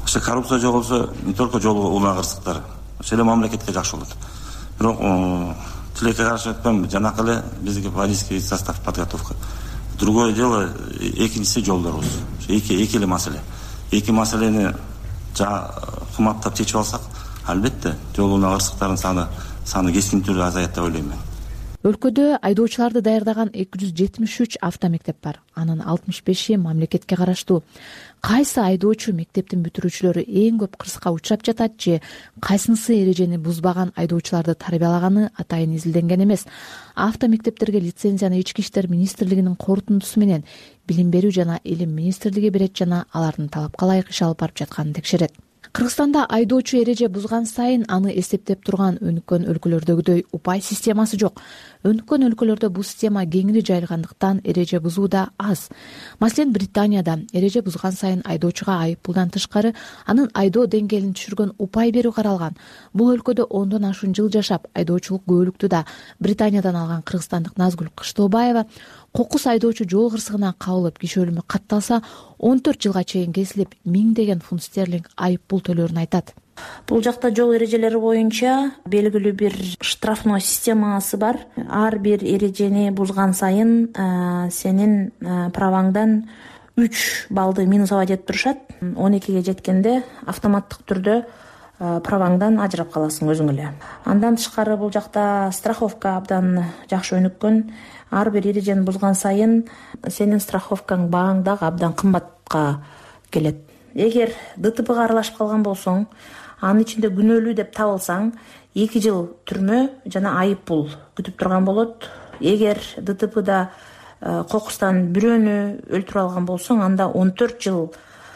ошо коррупция жоголсо не только жол улан кырсыктар ошо эле мамлекетке жакшы болот. Бирок тилекке каршы айтпайм, жанакы эле бизге водительский состав подготовка. Другое дело, экинчиси жолдорубуз. Эки эки эле маселе. Эки маселени кымбаттап чечип алсак, албетте жол улан кырсыктардын саны саны кескин түрдө азаят деп ойлойм мен. Өлкөдө айдоочуларды даярдаган эки жүз жетимиш үч автомектеп бар. Анын алтымыш беши мамлекетке караштуу. Кайсы айдоочу мектептин бүтүрүүчүлөрү эң көп кырсыкка учурап жатат же кайсынысы эрежени бузбаган айдоочуларды тарбиялаганы атайын изилденген эмес. Автомектептерге лицензияны Ички иштер министрлигинин корутундусу менен Билим берүү жана Илим министрлиги берет жана алардын талапка ылайык иш алып барып жатканын текшерет. Кыргызстанда айдоочу эреже бузган сайын аны эсептеп турган өнүккөн өлкөлөрдөгүдөй упай системасы жок. Өнүккөн өлкөлөрдө бул система кеңири жайылгандыктан эреже бузуу да аз. Маселен, Британияда эреже бузган сайын айдоочуга айып пулдан тышкары анын айдоо деңгээлин түшүргөн упай берүү каралган. Бул өлкөдө ондон ашуун жыл жашап, айдоочулук көөлүктү да Британиядан алган кыргызстандык Назгүл Кыштообаева кокус айдоочу жол кырсыгына кабылып киши өлүмү катталса он төрт жылга чейин кесилип миңдеген фунт стерлинг айып пул төлөөрүн айтат. Бул жакта жол эрежелери боюнча белгилүү бир штрафной системасы бар. Ар бир эрежени бузган сайын сенин праваңдан үч баллды минусовать этип турушат. он экиге жеткенде автоматтык түрдө праваңдан ажырап каласың өзүң эле. Андан тышкары бул жакта страховка абдан жакшы өнүккөн. Ар бир эрежени бузган сайын сенин страховкаң баң дагы абдан кымбатка келет. Эгер ДТПга аралашып калган болсоң, анын ичинде күнөөлүү деп табылсаң, эки жыл түрмө жана айып пул күтүп турган болот. Эгер ДТПда кокустан бирөөнү өлтүрүп алган болсоң, анда он төрт жыл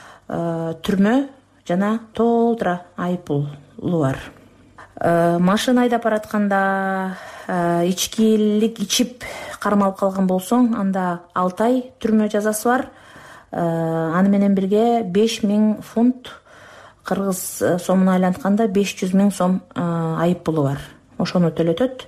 түрмө жана толтура айып пулу бар. Машина айдап баратканда ичкилик ичип кармалып калган болсоң, анда алты ай түрмө жазасы бар. Аны менен бирге беш миң фунт, кыргыз сомуна айлантканда беш жүз миң сом айып пулу бар. Ошону төлөтөт.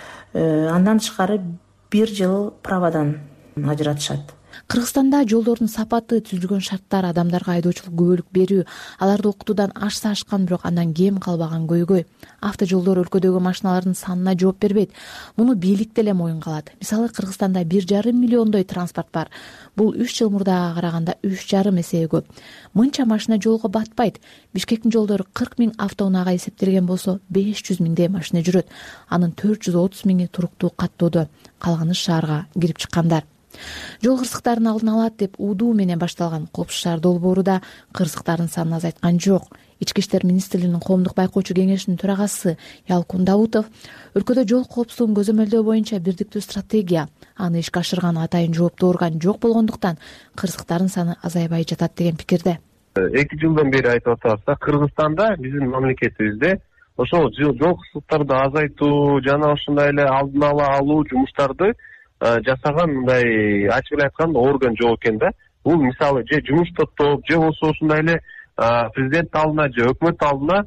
Андан тышкары бир жыл правадан ажыратышат. Кыргызстанда жолдордун сапаты, түзүлгөн шарттар, адамдарга айдоочулук күбөлүк берүү, аларды окутуудан ашса ашкан, бирок андан кем калбаган көйгөй. Автожолдор өлкөдөгү машиналардын санына жооп бербейт. Муну бийлик деле моюнга алат. Мисалы, Кыргызстанда бир жарым миллиондой транспорт бар. Бул үч жыл мурдага караганда үч жарым эсе көп. Мынча машина жолго батпайт. Бишкектин жолдору кырк миң автоунаага эсептелген болсо, беш жүз миңдей машина жүрөт. Анын төрт жүз отуз миңи туруктуу каттоодо, калганы шаарга кирип чыккандар. Жол кырсыктарын алдын алат деп удуу менен башталган Коопсуз шаар долбоору да кырсыктардын санын азайткан жок. Ички иштер министрлигинин коомдук байкоочу кеңешинин төрагасы Ялкун Даутов өлкөдө жол коопсуздугун көзөмөлдөө боюнча бирдиктүү стратегия, аны ишке ашырган атайын жооптуу орган жок болгондуктан кырсыктардын саны азайбай жатат деген пикирде. эки жылдан бери айтып атабыз, Кыргызстанда биздин мамлекетибизде ошол жол кырсыктарды азайтуу жана ошондой эле алдын ала алуу жумуштарды жасаган мындай ачык эле айтканда орган жок экен да. Бул мисалы же жумуш топтоп, же болбосо ошондой эле президент алдына же өкмөт алдына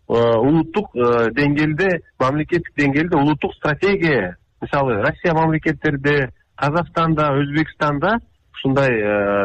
улуттук деңгээлде, мамлекеттик деңгээлде улуттук стратегия, мисалы Россия мамлекеттерде, Казакстанда, Өзбекстанда ушундай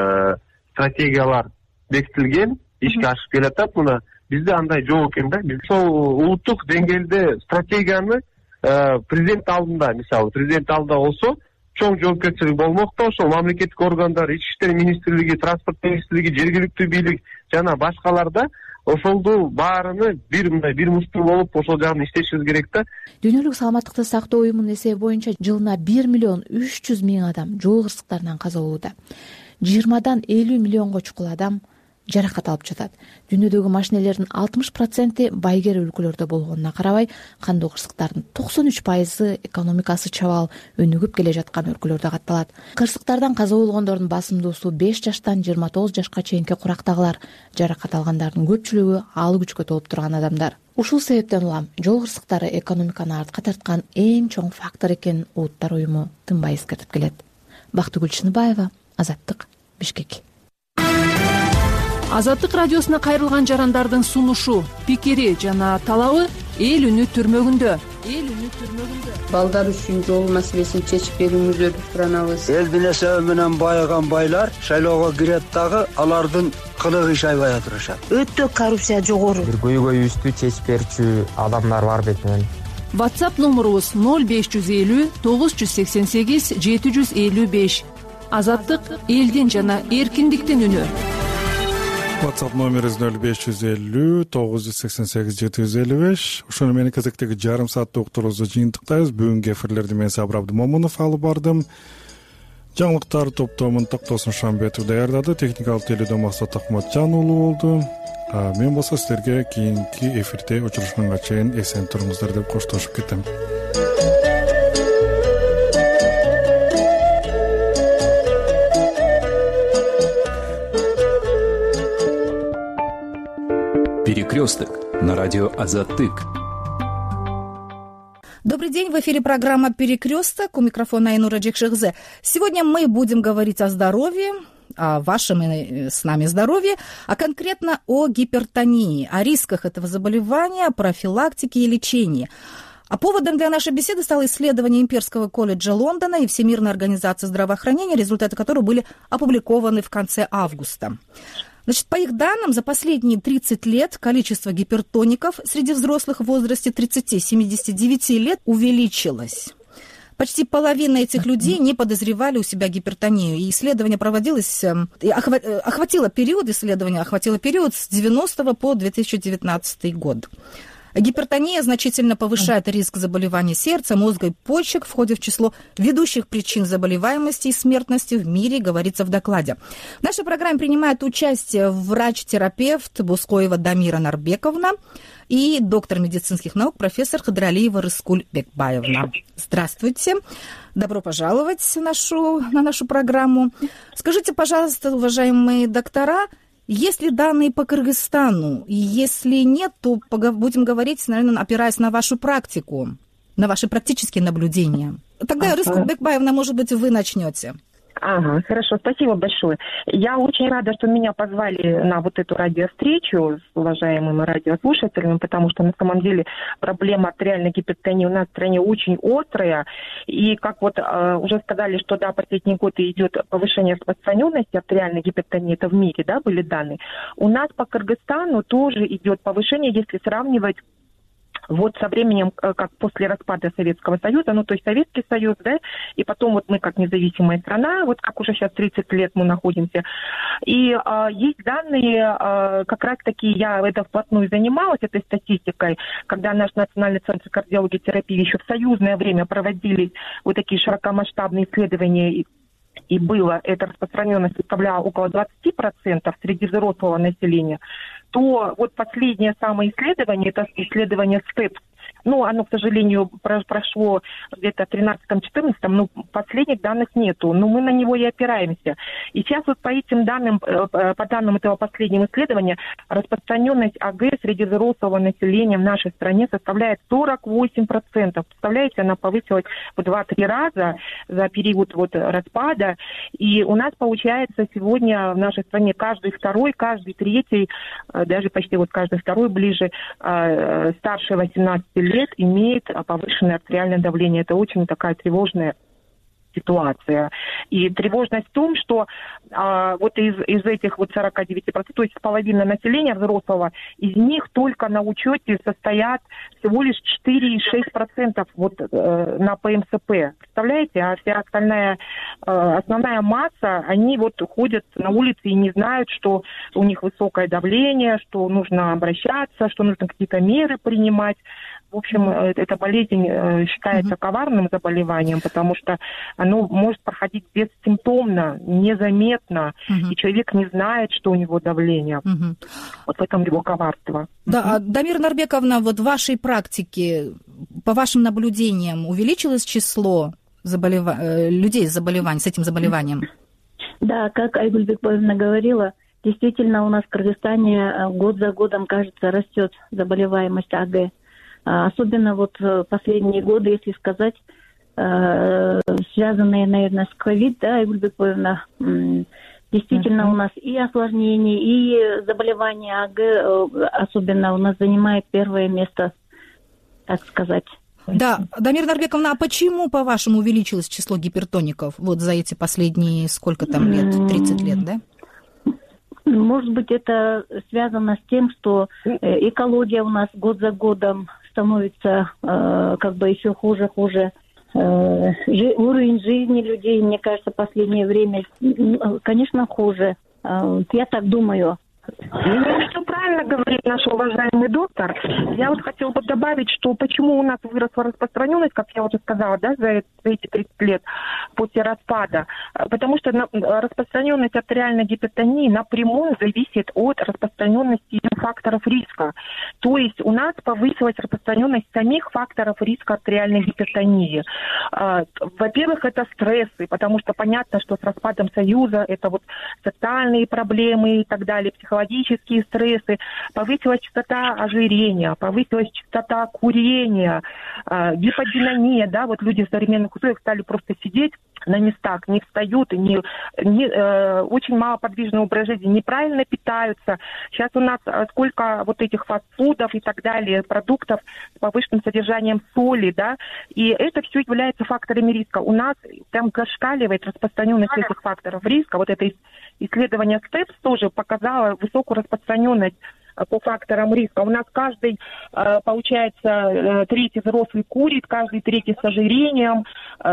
стратегиялар бекитилген, ишке ашып келатат. Мына бизде андай жок экен да. Биз ошол улуттук деңгээлде стратегияны президент алдында, мисалы президент алдында болсо чоң жоопкерчилик болмок да. Ошол мамлекеттик органдар, Ички иштер министрлиги, транспорт министрлиги, жергиликтүү бийлик жана башкаларда ошолду баарыны бир мындай бир мушту болуп ошол жагын иштешибиз керек да. Дүйнөлүк саламаттыкты сактоо уюмунун эсеби боюнча жылына бир миллион үч жүз миң адам жол кырсыктарынан каза болууда. жыйырмадан элүү миллионго чукул адам жаракат алып жатат. Дүйнөдөгү машинелердин алтымыш проценти байгер өлкөлөрдө болгонуна карабай, кандуу кырсыктардын токсон үч пайызы экономикасы чабал өнүгүп келе жаткан өлкөлөрдө катталат. Кырсыктардан каза болгондордун басымдуусу беш жаштан жыйырма тогуз жашка чейинки курактагылар. Жаракат алгандардын көпчүлүгү ал күчкө толуп турган адамдар. Ушул себептен улам жол кырсыктары экономиканы артка тарткан эң чоң фактор экенин Улуттар уюму тынбай эскертип келет. Бактыгүл Чыныбаева, Азаттык, Бишкек. Азаттык радиосуна кайрылган жарандардын сунушу, пикири жана талабы эл үнү түрмөгүндө. Эл үнү түрмөгүндө. Балдар үчүн жол маселесин чечип берүүңүздөрдү суранабыз. Эл несеби менен байыган байлар шайлоого кирет дагы, алардын кылып иш айбай турушат. Өтө коррупция жогору. Бир көйгөйүбүздү чечип берчү адамдар бар бет менен. WhatsApp номерубуз ноль беш жүз элүү тогуз жүз сексен сегиз жети жүз элүү беш. Азаттык элдин жана эркиндиктин үнү. WhatsApp номерибиз ноль беш жүз элүү тогуз жүз сексен сегиз жети жүз элүү беш. Ошону менен кезектеги жарым сааттык уктурубузду жыйынтыктайбыз. Бүгүнкү эфирлерди мен Сабыр Абдымомунов алып бардым. Жаңылыктар топтомун Токтосун Шамбетов даярдады. Техникалык тейлөөдө Максат Акматжан уулу болду. Мен болсо сиздерге кийинки эфирде учурушканга чейин эсен туруңуздар деп коштошуп кетем. Перекресток на радио Азаттык. Добрый день, в эфире программа «Перекресток», у микрофона Айнура Джекшихзе. Сегодня мы будем говорить о здоровье, о вашем и с нами здоровье, а конкретно о гипертонии, о рисках этого заболевания, профилактике и лечении. А поводом для нашей беседы стало исследование Имперского колледжа Лондона и Всемирной организации здравоохранения, результаты которого были опубликованы в конце августа. Значит, по их данным, за последние тридцать лет количество гипертоников среди взрослых в возрасте тридцати-семидесяти девяти лет увеличилось. Почти половина этих людей не подозревали у себя гипертонию. И исследование проводилось, охватило период исследования, охватило период с девяностого по две тысячи девятнадцатый год. Гипертония значительно повышает риск заболеваний сердца, мозга и почек, входит в число ведущих причин заболеваемости и смертности в мире, говорится в докладе. В нашей программе принимает участие врач-терапевт Бускоева Дамира Нарбековна и доктор медицинских наук профессор Хадралиева Рыскуль Бекбаевна. Здравствуйте. Добро пожаловать в нашу, на нашу программу. Скажите, пожалуйста, уважаемые доктора, есть ли данные по Кыргызстану? И если нет, то будем говорить, наверное, опираясь на вашу практику, на ваши практические наблюдения. Тогда, ага. Рыскуль Бекбаевна, может быть, вы начнете. Ага, хорошо, спасибо большое. Я очень рада, что меня позвали на вот эту радиовстречу с уважаемыми радиослушателями, потому что на самом деле проблема артериальной гипертонии у нас в стране очень острая. И как вот э, уже сказали, что да, последние годы идет повышение распространенности артериальной гипертонии, это в мире, да, были данные. У нас по Кыргызстану тоже идет повышение, если сравнивать вот со временем, как после распада Советского Союза, ну, то есть Советский Союз, да, и потом вот мы как независимая страна, вот как уже сейчас тридцать лет мы находимся. И а, есть данные, а, как раз-таки я это вплотную занималась, этой статистикой, когда наш Национальный центр кардиологии и терапии еще в союзное время проводили вот такие широкомасштабные исследования, и было, эта распространенность составляла около двадцати процентов среди взрослого населения, то вот последнее самое исследование, это исследование СТЭП, ну, оно, к сожалению, прошло где-то в тринадцатом-четырнадцатом, но последних данных нету, но мы на него и опираемся. И сейчас вот по этим данным, по данным этого последнего исследования, распространенность АГ среди взрослого населения в нашей стране составляет сорок восемь процентов. Представляете, она повысилась в два-три раза за период вот распада. И у нас получается сегодня в нашей стране каждый второй, каждый третий, даже почти вот каждый второй ближе старше восемнадцати лет имеет повышенное артериальное давление. Это очень такая тревожная ситуация. И тревожность в том, что а, вот из, из этих вот сорока девяти процентов, то есть половина населения взрослого, из них только на учете состоят всего лишь четыре и шесть десятых процента вот, э, на ПМСП. Представляете? А вся остальная, э, основная масса, они вот ходят на улице и не знают, что у них высокое давление, что нужно обращаться, что нужно какие-то меры принимать. В общем, эта болезнь считается коварным заболеванием, потому что оно может проходить бессимптомно, незаметно, uh-huh. и человек не знает, что у него давление. Uh-huh. Вот в этом его коварство. Да, uh-huh. Дамира Нарбековна, вот в вашей практике, по вашим наблюдениям, увеличилось число заболев... людей с заболеванием, с этим заболеванием? Да, как Айгуль Бекбаевна говорила, действительно у нас в Кыргызстане год за годом, кажется, растет заболеваемость АГ. Особенно вот последние годы, если сказать, связанные, наверное, с ковид, да, Айгуль Бекбаевна, действительно uh-huh. у нас и осложнения, и заболевания АГ, особенно у нас занимает первое место, так сказать. Да, Дамира Нарбековна, а почему, по-вашему, увеличилось число гипертоников вот за эти последние, сколько там лет, тридцать лет, да? Может быть, это связано с тем, что экология у нас год за годом становится как бы еще хуже, хуже. Уровень жизни людей, мне кажется, в последнее время, конечно, хуже. Я так думаю. Ну, все правильно говорит наш уважаемый доктор. Я вот хотела бы добавить, что почему у нас выросла распространенность, как я уже сказала, да, за эти тридцать лет после распада. Потому что распространенность артериальной гипертонии напрямую зависит от распространенности факторов риска. То есть у нас повысилась распространенность самих факторов риска артериальной гипертонии. Во-первых, это стрессы, потому что понятно, что с распадом Союза это вот социальные проблемы и так далее, психологические психологические стрессы, повысилась частота ожирения, повысилась частота курения, э, гиподинамия, да, вот люди в современных условиях стали просто сидеть на местах, не встают, не, не, э, очень малоподвижный образ жизни, неправильно питаются. Сейчас у нас сколько вот этих фастфудов и так далее, продуктов с повышенным содержанием соли, да, и это все является факторами риска. У нас прям зашкаливает распространенность этих факторов риска. Вот это исследование степс тоже показало высокую распространенность по факторам риска. У нас каждый, получается, третий взрослый курит, каждый третий с ожирением,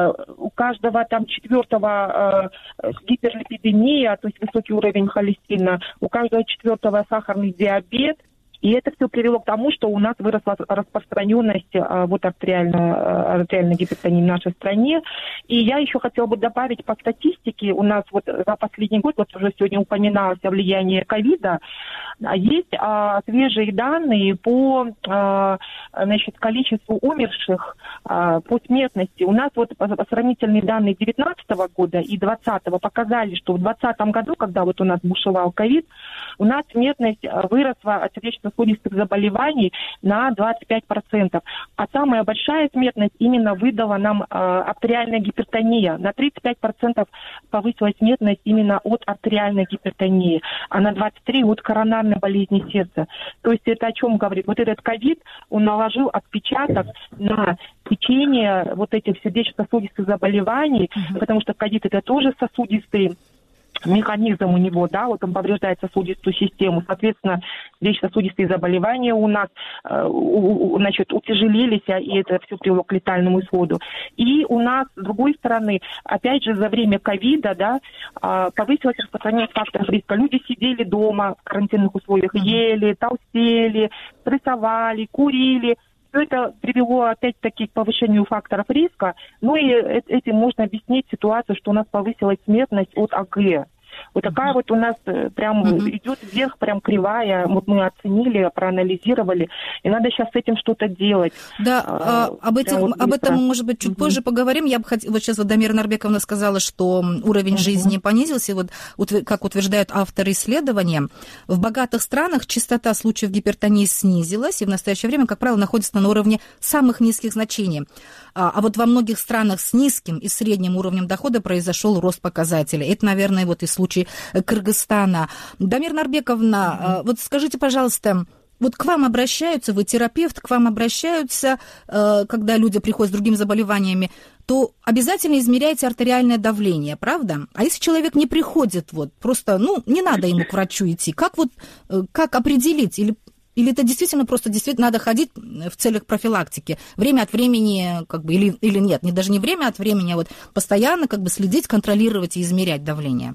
у каждого там четвертого гиперлипидемия, то есть высокий уровень холестерина, у каждого четвертого сахарный диабет. И это все привело к тому, что у нас выросла распространенность а, вот артериальной, артериальной гипертонии в нашей стране. И я еще хотела бы добавить по статистике, у нас вот за последний год, вот уже сегодня упоминалось о влиянии ковида, есть а, свежие данные по а, значит, количеству умерших а, по смертности. У нас вот сравнительные данные две тысячи девятнадцатого года и две тысячи двадцатого показали, что в две тысячи двадцатом году, когда вот у нас бушевал ковид, у нас смертность выросла от сердечно-сосудистых заболеваний на двадцать пять процентов. А самая большая смертность именно выдала нам э, артериальная гипертония. На тридцать пять процентов повысилась смертность именно от артериальной гипертонии, а на двадцать три процента от коронарной болезни сердца. То есть это о чем говорит? Вот этот ковид, он наложил отпечаток на течение вот этих сердечно-сосудистых заболеваний, mm-hmm. потому что ковид это тоже сосудистый механизм у него, да, вот он повреждает сосудистую систему, соответственно, сердечно-сосудистые заболевания у нас, э, у, значит, утяжелились, и это все привело к летальному исходу. И у нас, с другой стороны, опять же, за время ковида, да, э, повысилось распространение факторов риска. Люди сидели дома в карантинных условиях, ели, толстели, стрессовали, курили. Все это привело опять-таки к повышению факторов риска. Ну и этим можно объяснить ситуацию, что у нас повысилась смертность от АГ. Вот такая uh-huh. вот у нас прям uh-huh. идет вверх, прям кривая. Вот мы оценили, проанализировали, и надо сейчас с этим что-то делать. Да, а, об, этих, вот об этом мы, может быть, чуть uh-huh. позже поговорим. Я бы хотела, вот сейчас вот Дамира Нарбековна сказала, что уровень uh-huh. жизни понизился. Вот, как утверждают авторы исследования, в богатых странах частота случаев гипертонии снизилась, и в настоящее время, как правило, находится на уровне самых низких значений. А, а вот во многих странах с низким и средним уровнем дохода произошел рост показателей. Это, наверное, вот и случай Кыргызстана. Дамира Нарбековна, mm-hmm. вот скажите, пожалуйста, вот к вам обращаются, вы терапевт, к вам обращаются, когда люди приходят с другими заболеваниями, то обязательно измеряйте артериальное давление, правда? А если человек не приходит, вот просто, ну, не надо ему к врачу идти, как вот, как определить, или Или это действительно просто действительно надо ходить в целях профилактики? Время от времени, как бы, или, или нет? Не, даже не время от времени, а вот постоянно как бы следить, контролировать и измерять давление?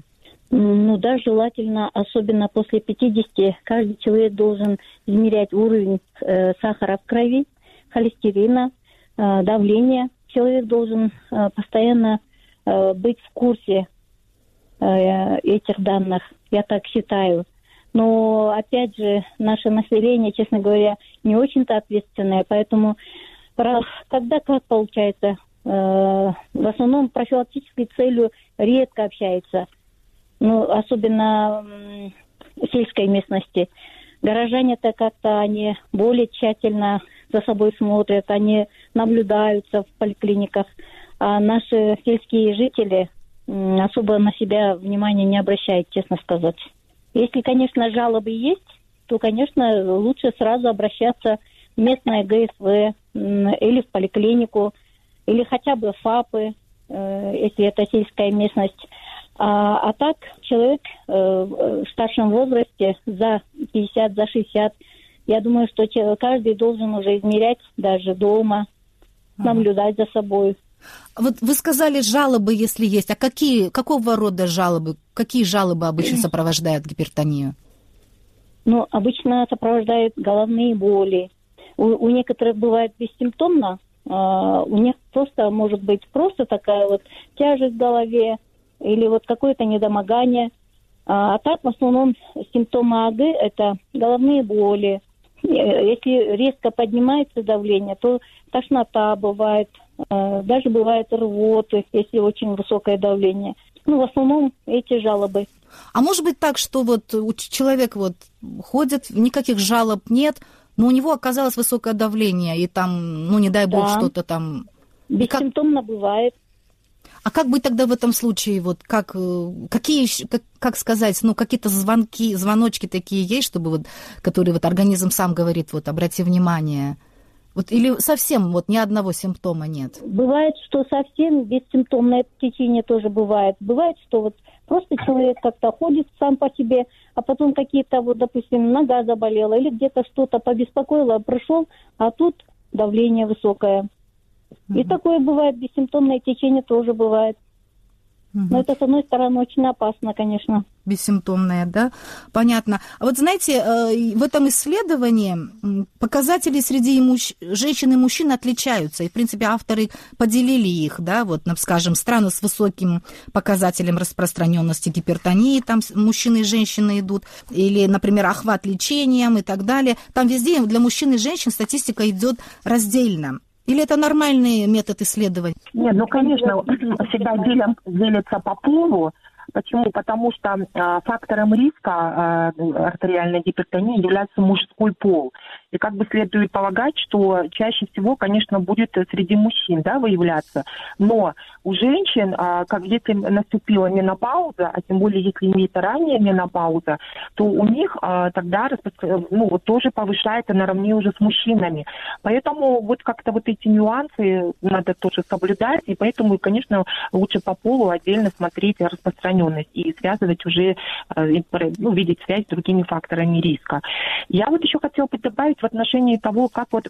Ну да, желательно, особенно после пятидесяти, каждый человек должен измерять уровень э, сахара в крови, холестерина, э, давление. Человек должен э, постоянно э, быть в курсе э, этих данных, я так считаю. Но, опять же, наше население, честно говоря, не очень-то ответственное, поэтому когда как получается, э, в основном профилактической целью редко общается, ну, особенно в сельской местности. Горожане-то как-то они более тщательно за собой смотрят, они наблюдаются в поликлиниках, а наши сельские жители особо на себя внимания не обращают, честно сказать. Если, конечно, жалобы есть, то, конечно, лучше сразу обращаться в местное ГСВ или в поликлинику, или хотя бы в ФАПы, если это сельская местность. А, а так человек э, в старшем возрасте за пятьдесят, за шестьдесят, я думаю, что каждый должен уже измерять даже дома, наблюдать за собой. Вот вы сказали жалобы, если есть. А какие, какого рода жалобы? Какие жалобы обычно сопровождают гипертонию? Ну, обычно сопровождают головные боли. У, у некоторых бывает бессимптомно. А, у них просто может быть просто такая вот тяжесть в голове, или вот какое-то недомогание. А, а так, в основном, симптомы АГ – это головные боли. Если резко поднимается давление, то тошнота бывает, а, даже бывает рвоты, если очень высокое давление. Ну, в основном эти жалобы. А может быть так, что вот человек вот ходит, никаких жалоб нет, но у него оказалось высокое давление, и там, ну, не дай бог, да. что-то там… Бессимптомно как... бывает. А как быть тогда в этом случае? Вот как, какие, как, как сказать, ну, какие-то звонки, звоночки такие есть, чтобы вот, которые вот организм сам говорит, вот, обрати внимание. Вот, или совсем вот ни одного симптома нет? Бывает, что совсем бессимптомное течение тоже бывает. Бывает, что вот просто человек как-то ходит сам по себе, а потом какие-то, вот, допустим, нога заболела или где-то что-то побеспокоило, пришел, а тут давление высокое. И mm-hmm. такое бывает, бессимптомное течение тоже бывает. Mm-hmm. Но это, с одной стороны, очень опасно, конечно. Бессимптомное, да? Понятно. А вот знаете, в этом исследовании показатели среди мужч... женщин и мужчин отличаются. И, в принципе, авторы поделили их, да, вот, скажем, страны с высоким показателем распространенности гипертонии, там мужчины и женщины идут, или, например, охват лечением и так далее. Там везде для мужчин и женщин статистика идет раздельно. Или это нормальный метод исследования? Нет, ну, конечно, всегда делят, делятся по полу. Почему? Потому что э, фактором риска э, артериальной гипертонии является мужской пол. И как бы следует полагать, что чаще всего, конечно, будет среди мужчин, да, выявляться. Но у женщин, э, как если наступила менопауза, а тем более если имеется ранняя менопауза, то у них э, тогда ну, вот тоже повышается наравне уже с мужчинами. Поэтому вот как-то вот эти нюансы надо тоже соблюдать. И поэтому, конечно, лучше по полу отдельно смотреть распространение и связывать уже, ну, видеть связь с другими факторами риска. Я вот еще хотела бы добавить в отношении того, как вот,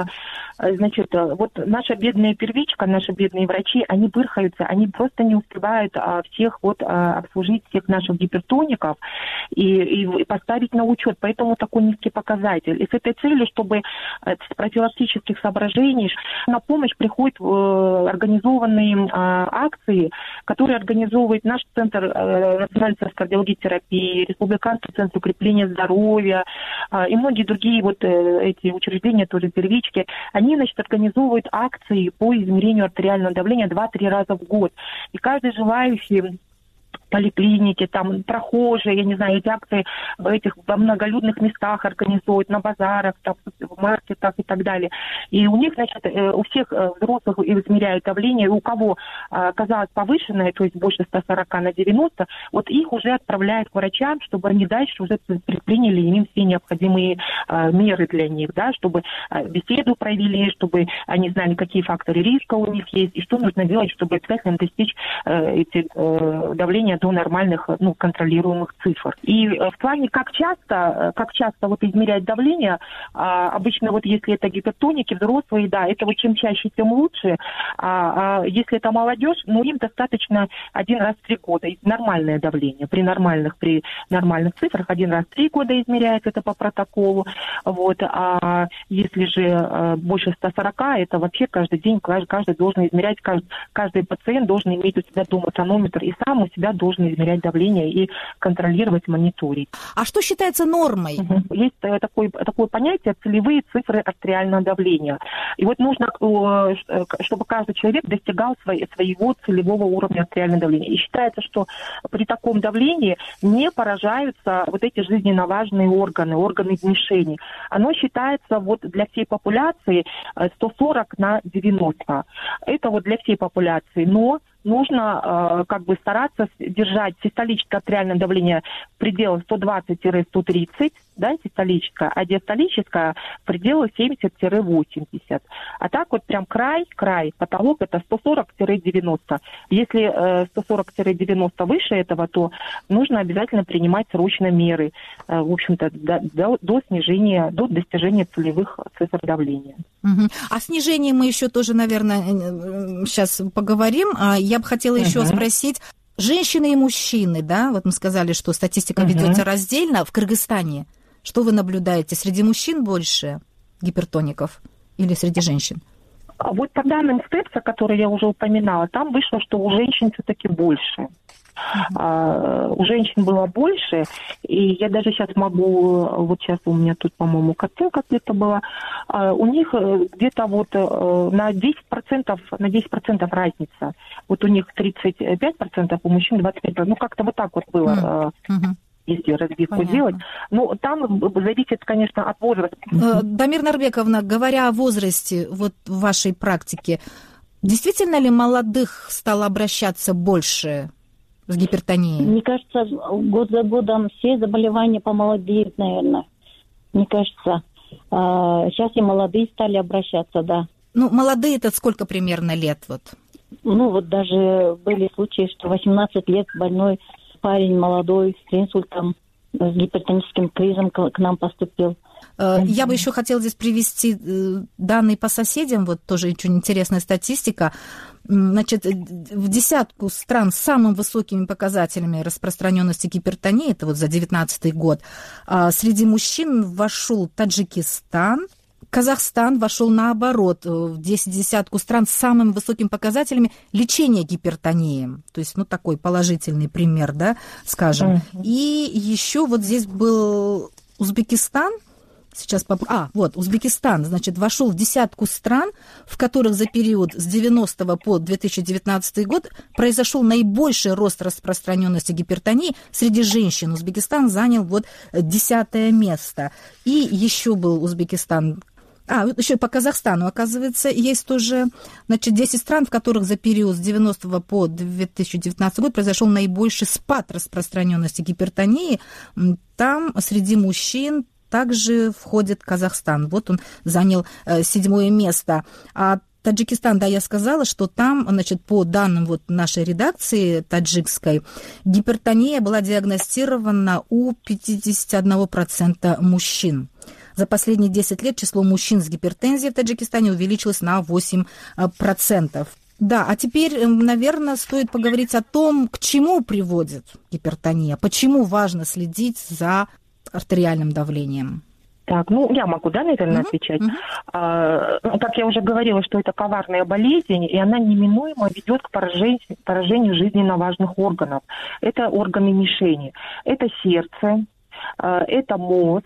значит, вот наша бедная первичка, наши бедные врачи, они бырхаются, они просто не успевают всех вот обслужить, всех наших гипертоников и, и поставить на учет, поэтому такой низкий показатель. И с этой целью, чтобы с профилактических соображений на помощь приходят организованные акции, которые организовывает наш центр Национальный центр кардиологии и терапии, Республиканский центр укрепления здоровья и многие другие вот эти учреждения, тоже первички, они, значит, организовывают акции по измерению артериального давления два-три раза в год. И каждый желающий поликлиники, там, прохожие, я не знаю, эти акции в этих во многолюдных местах организуют, на базарах, там, в маркетах и так далее. И у них, значит, у всех взрослых измеряют давление, и у кого оказалось повышенное, то есть больше ста сорока на девяносто, вот их уже отправляют к врачам, чтобы они дальше уже предприняли им все необходимые меры для них, да, чтобы беседу провели, чтобы они знали, какие факторы риска у них есть, и что нужно делать, чтобы обязательно достичь эти давления до нормальных, ну, контролируемых цифр. И в плане, как часто, как часто вот измерять давление, обычно вот если это гипертоники, взрослые, да, это вот чем чаще, тем лучше. А, а если это молодежь, ну, им достаточно один раз в три года. Нормальное давление. При нормальных, при нормальных цифрах один раз в три года измеряется, это по протоколу. Вот. А если же больше ста сорока, это вообще каждый день, каждый должен измерять, каждый, каждый пациент должен иметь у себя дома тонометр и сам у себя должен измерять давление и контролировать, мониторить. А что считается нормой? Угу. Есть такое, такое понятие целевые цифры артериального давления. И вот нужно, чтобы каждый человек достигал своего целевого уровня артериального давления. И считается, что при таком давлении не поражаются вот эти жизненно важные органы, органы мишени. Оно считается вот для всей популяции сто сорок на девяносто. Это вот для всей популяции. Но нужно э, как бы стараться держать систолическое артериальное давление в пределах сто двадцать - сто тридцать да, систолическая, а диастолическая в пределах семьдесят - восемьдесят. А так вот прям край, край, потолок это сто сорок - девяносто. Если э, сто сорок - девяносто выше этого, то нужно обязательно принимать срочно меры, э, в общем-то, до, до, до снижения, до достижения целевых цифр давления. Угу. О снижении мы еще тоже, наверное, сейчас поговорим. Я бы хотела угу. еще спросить, женщины и мужчины, да, вот мы сказали, что статистика угу. ведется раздельно. В Кыргызстане что вы наблюдаете? Среди мужчин больше гипертоников или среди женщин? Вот по данным СТЭПСа, которые я уже упоминала, там вышло, что у женщин все-таки больше. Uh, у женщин было больше, и я даже сейчас могу, вот сейчас у меня тут, по-моему, картинка где-то была, uh, у них где-то вот uh, на десять процентов, на десять процентов разница. Вот у них тридцать пять процентов, у мужчин двадцать пять процентов. Ну, как-то вот так вот было. Uh, uh-huh. Если разбивку Понятно. Делать. Ну, там зависит, конечно, от возраста. Дамир Нарбековна, говоря о возрасте, вот в вашей практике, действительно ли молодых стало обращаться больше с гипертонией? Мне кажется, год за годом все заболевания помолодеют, наверное. Мне кажется, сейчас и молодые стали обращаться, да. Ну, молодые это сколько примерно лет? Вот? Ну, вот даже были случаи, что восемнадцать лет больной парень молодой с инсультом, с гипертоническим кризом к нам поступил. Я бы еще хотела здесь привести данные по соседям, вот тоже очень интересная статистика. Значит, в десятку стран с самыми высокими показателями распространенности гипертонии, это вот за девятнадцатый год, среди мужчин вошел Таджикистан, Казахстан вошел наоборот в десятку стран с самыми высокими показателями лечения гипертонии. То есть, ну, такой положительный пример, да, скажем. Uh-huh. И еще вот здесь был Узбекистан. Сейчас поп... А, вот, Узбекистан, значит, вошел в десятку стран, в которых за период с девяностого по две тысячи девятнадцатый год произошел наибольший рост распространенности гипертонии среди женщин. Узбекистан занял вот десятое место. И еще был Узбекистан. А, еще по Казахстану, оказывается, есть тоже, значит, десять стран, в которых за период с девяностого по две тысячи девятнадцатый год произошел наибольший спад распространенности гипертонии. Там среди мужчин также входит Казахстан. Вот он занял э, седьмое место. А Таджикистан, да, я сказала, что там, значит, по данным вот нашей редакции таджикской, гипертония была диагностирована у пятьдесят один процент мужчин. За последние десять лет число мужчин с гипертензией в Таджикистане увеличилось на восемь процентов. Да, а теперь, наверное, стоит поговорить о том, к чему приводит гипертония, почему важно следить за артериальным давлением. Так, ну, я могу, да, наверное, uh-huh. отвечать. Uh-huh. А, ну, как я уже говорила, что это коварная болезнь, и она неминуемо ведет к поражению, поражению жизненно важных органов. Это органы мишени. Это сердце, это мозг,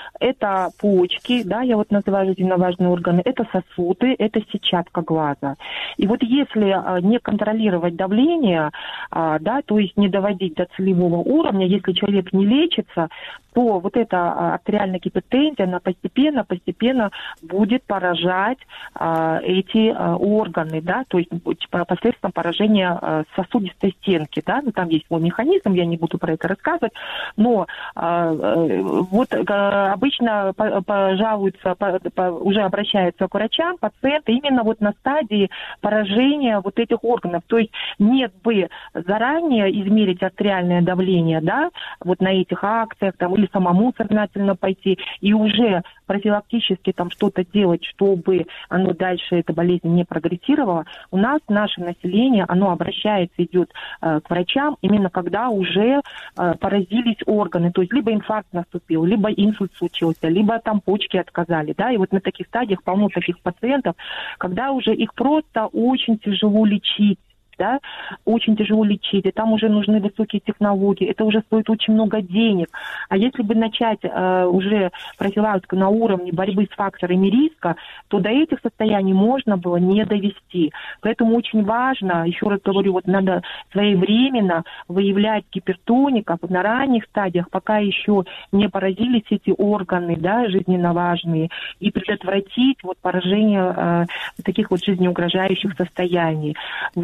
это почки, да, я вот называю жизненно важные органы, это сосуды, это сетчатка глаза. И вот если не контролировать давление, да, то есть не доводить до целевого уровня, если человек не лечится, то вот эта артериальная гипертензия, она постепенно, постепенно будет поражать а, эти а, органы, да, то есть посредством поражения сосудистой стенки, да, ну, там есть свой механизм, я не буду про это рассказывать, но а, вот а, обычно пожалуются, по, по, уже обращаются к врачам пациенты именно вот на стадии поражения вот этих органов, то есть нет бы заранее измерить артериальное давление, да, вот на этих акциях, там, или самому сознательно пойти и уже профилактически там что-то делать, чтобы оно дальше, эта болезнь не прогрессировала. У нас наше население, оно обращается, идет э, к врачам именно когда уже э, поразились органы, то есть либо инфаркт наступил, либо инсульт случился, либо там почки отказали, да, и вот на таких стадиях полно таких пациентов, когда уже их просто очень тяжело лечить. Да, очень тяжело лечить, и там уже нужны высокие технологии, это уже стоит очень много денег. А если бы начать э, уже профилактику на уровне борьбы с факторами риска, то до этих состояний можно было не довести. Поэтому очень важно, еще раз говорю, вот надо своевременно выявлять гипертоников на ранних стадиях, пока еще не поразились эти органы, да, жизненно важные, и предотвратить вот поражение э, таких вот жизнеугрожающих состояний. Вот, поэтому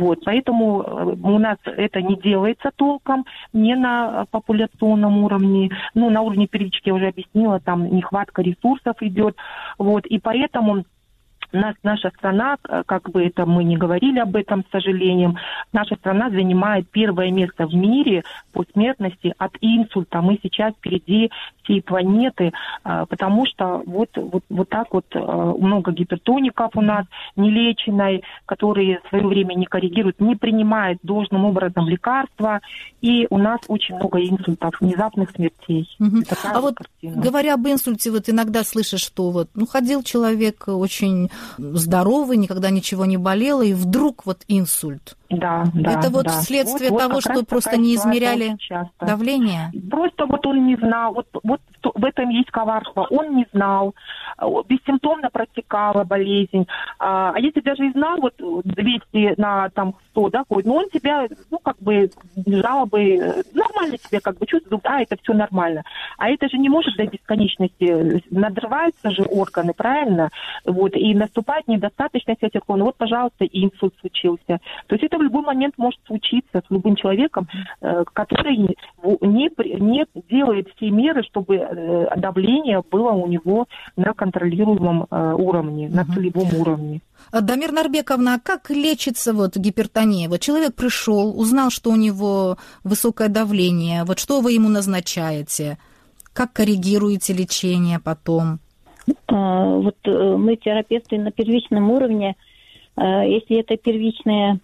поэтому у нас это не делается толком, не на популяционном уровне, ну, на уровне первички я уже объяснила, там нехватка ресурсов идет, вот, и поэтому нас, наша страна, как бы это мы не говорили об этом, с сожалением, наша страна занимает первое место в мире по смертности от инсульта. Мы сейчас впереди всей планеты, потому что вот, вот, вот так вот много гипертоников у нас нелеченной, которые в свое время не коррегируют, не принимают должным образом лекарства, и у нас очень много инсультов, внезапных смертей. Угу. А вот картина. Говоря об инсульте, вот иногда слышишь, что вот, ну, ходил человек очень здоровый, никогда ничего не болело, и вдруг вот инсульт. Да, да. Это вот да. вследствие вот, того, вот что просто не измеряли давление? Просто вот он не знал, вот, вот в этом есть коварство, он не знал, бессимптомно протекала болезнь, а если даже и знал, вот двести на там сто, да, ходит, но он себя, ну, как бы, жалобы, нормально себя как бы чувствует, а, это все нормально. А это же не может до бесконечности, надрываются же органы, правильно? Вот, и наступает недостаточность этих органов. Вот, пожалуйста, инсульт случился. То есть это в любой момент может случиться с любым человеком, который не, не делает все меры, чтобы давление было у него на контролируемом уровне, на целевом уровне. Дамир Нарбековна, а как лечится вот гипертония? Вот человек пришел, узнал, что у него высокое давление, вот что вы ему назначаете? Как коррегируете лечение потом? Вот мы, терапевты, на первичном уровне, если это первичная,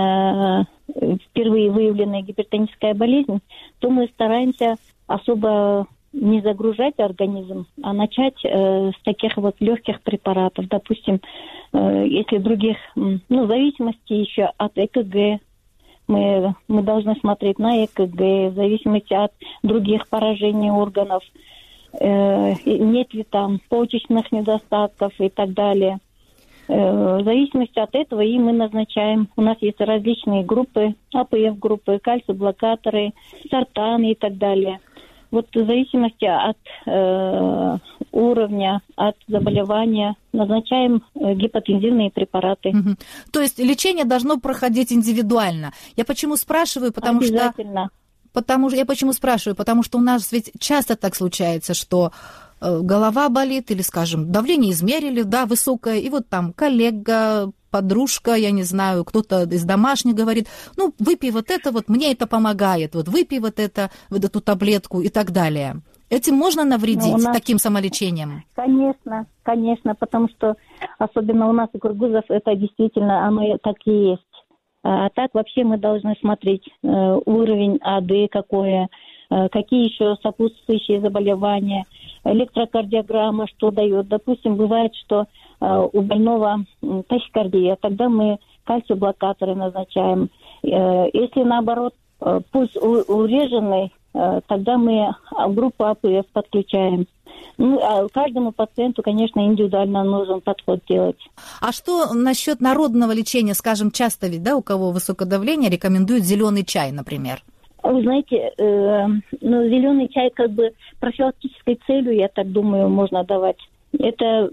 впервые выявленная гипертоническая болезнь, то мы стараемся особо не загружать организм, а начать э, с таких вот легких препаратов. Допустим, э, если других, ну, в зависимости еще от ЭКГ, мы, мы должны смотреть на ЭКГ, в зависимости от других поражений органов, э, нет ли там почечных недостатков и так далее. Э, в зависимости от этого и мы назначаем. У нас есть различные группы, АПФ-группы, кальций-блокаторы, сартаны и так далее. Вот в зависимости от э, уровня, от заболевания назначаем э, гипотензивные препараты. Угу. То есть лечение должно проходить индивидуально. Я почему спрашиваю, потому Обязательно. что... Потому что я почему спрашиваю? Потому что у нас ведь часто так случается, что э, голова болит или, скажем, давление измерили, да, высокое, и вот там коллега, подружка, я не знаю, кто-то из домашних говорит, ну, выпей вот это, вот мне это помогает, вот выпей вот это, вот эту таблетку и так далее. Этим можно навредить, нас... таким самолечением? Конечно, конечно, потому что особенно у нас у кыргызов это действительно, оно так и есть. А так вообще мы должны смотреть э, уровень АД какое, э, какие еще сопутствующие заболевания, электрокардиограмма что дает. Допустим, бывает, что э, у больного тахикардия, тогда мы кальций-блокаторы назначаем. Э, если наоборот э, пульс уреженный, э, тогда мы группу АПФ подключаем. Ну, а каждому пациенту, конечно, индивидуально нужен подход делать. А что насчет народного лечения? Скажем, часто ведь, да, у кого высокое давление, рекомендуют зеленый чай, например. Вы знаете, э, ну, зеленый чай как бы профилактической целью, я так думаю, можно давать. Это,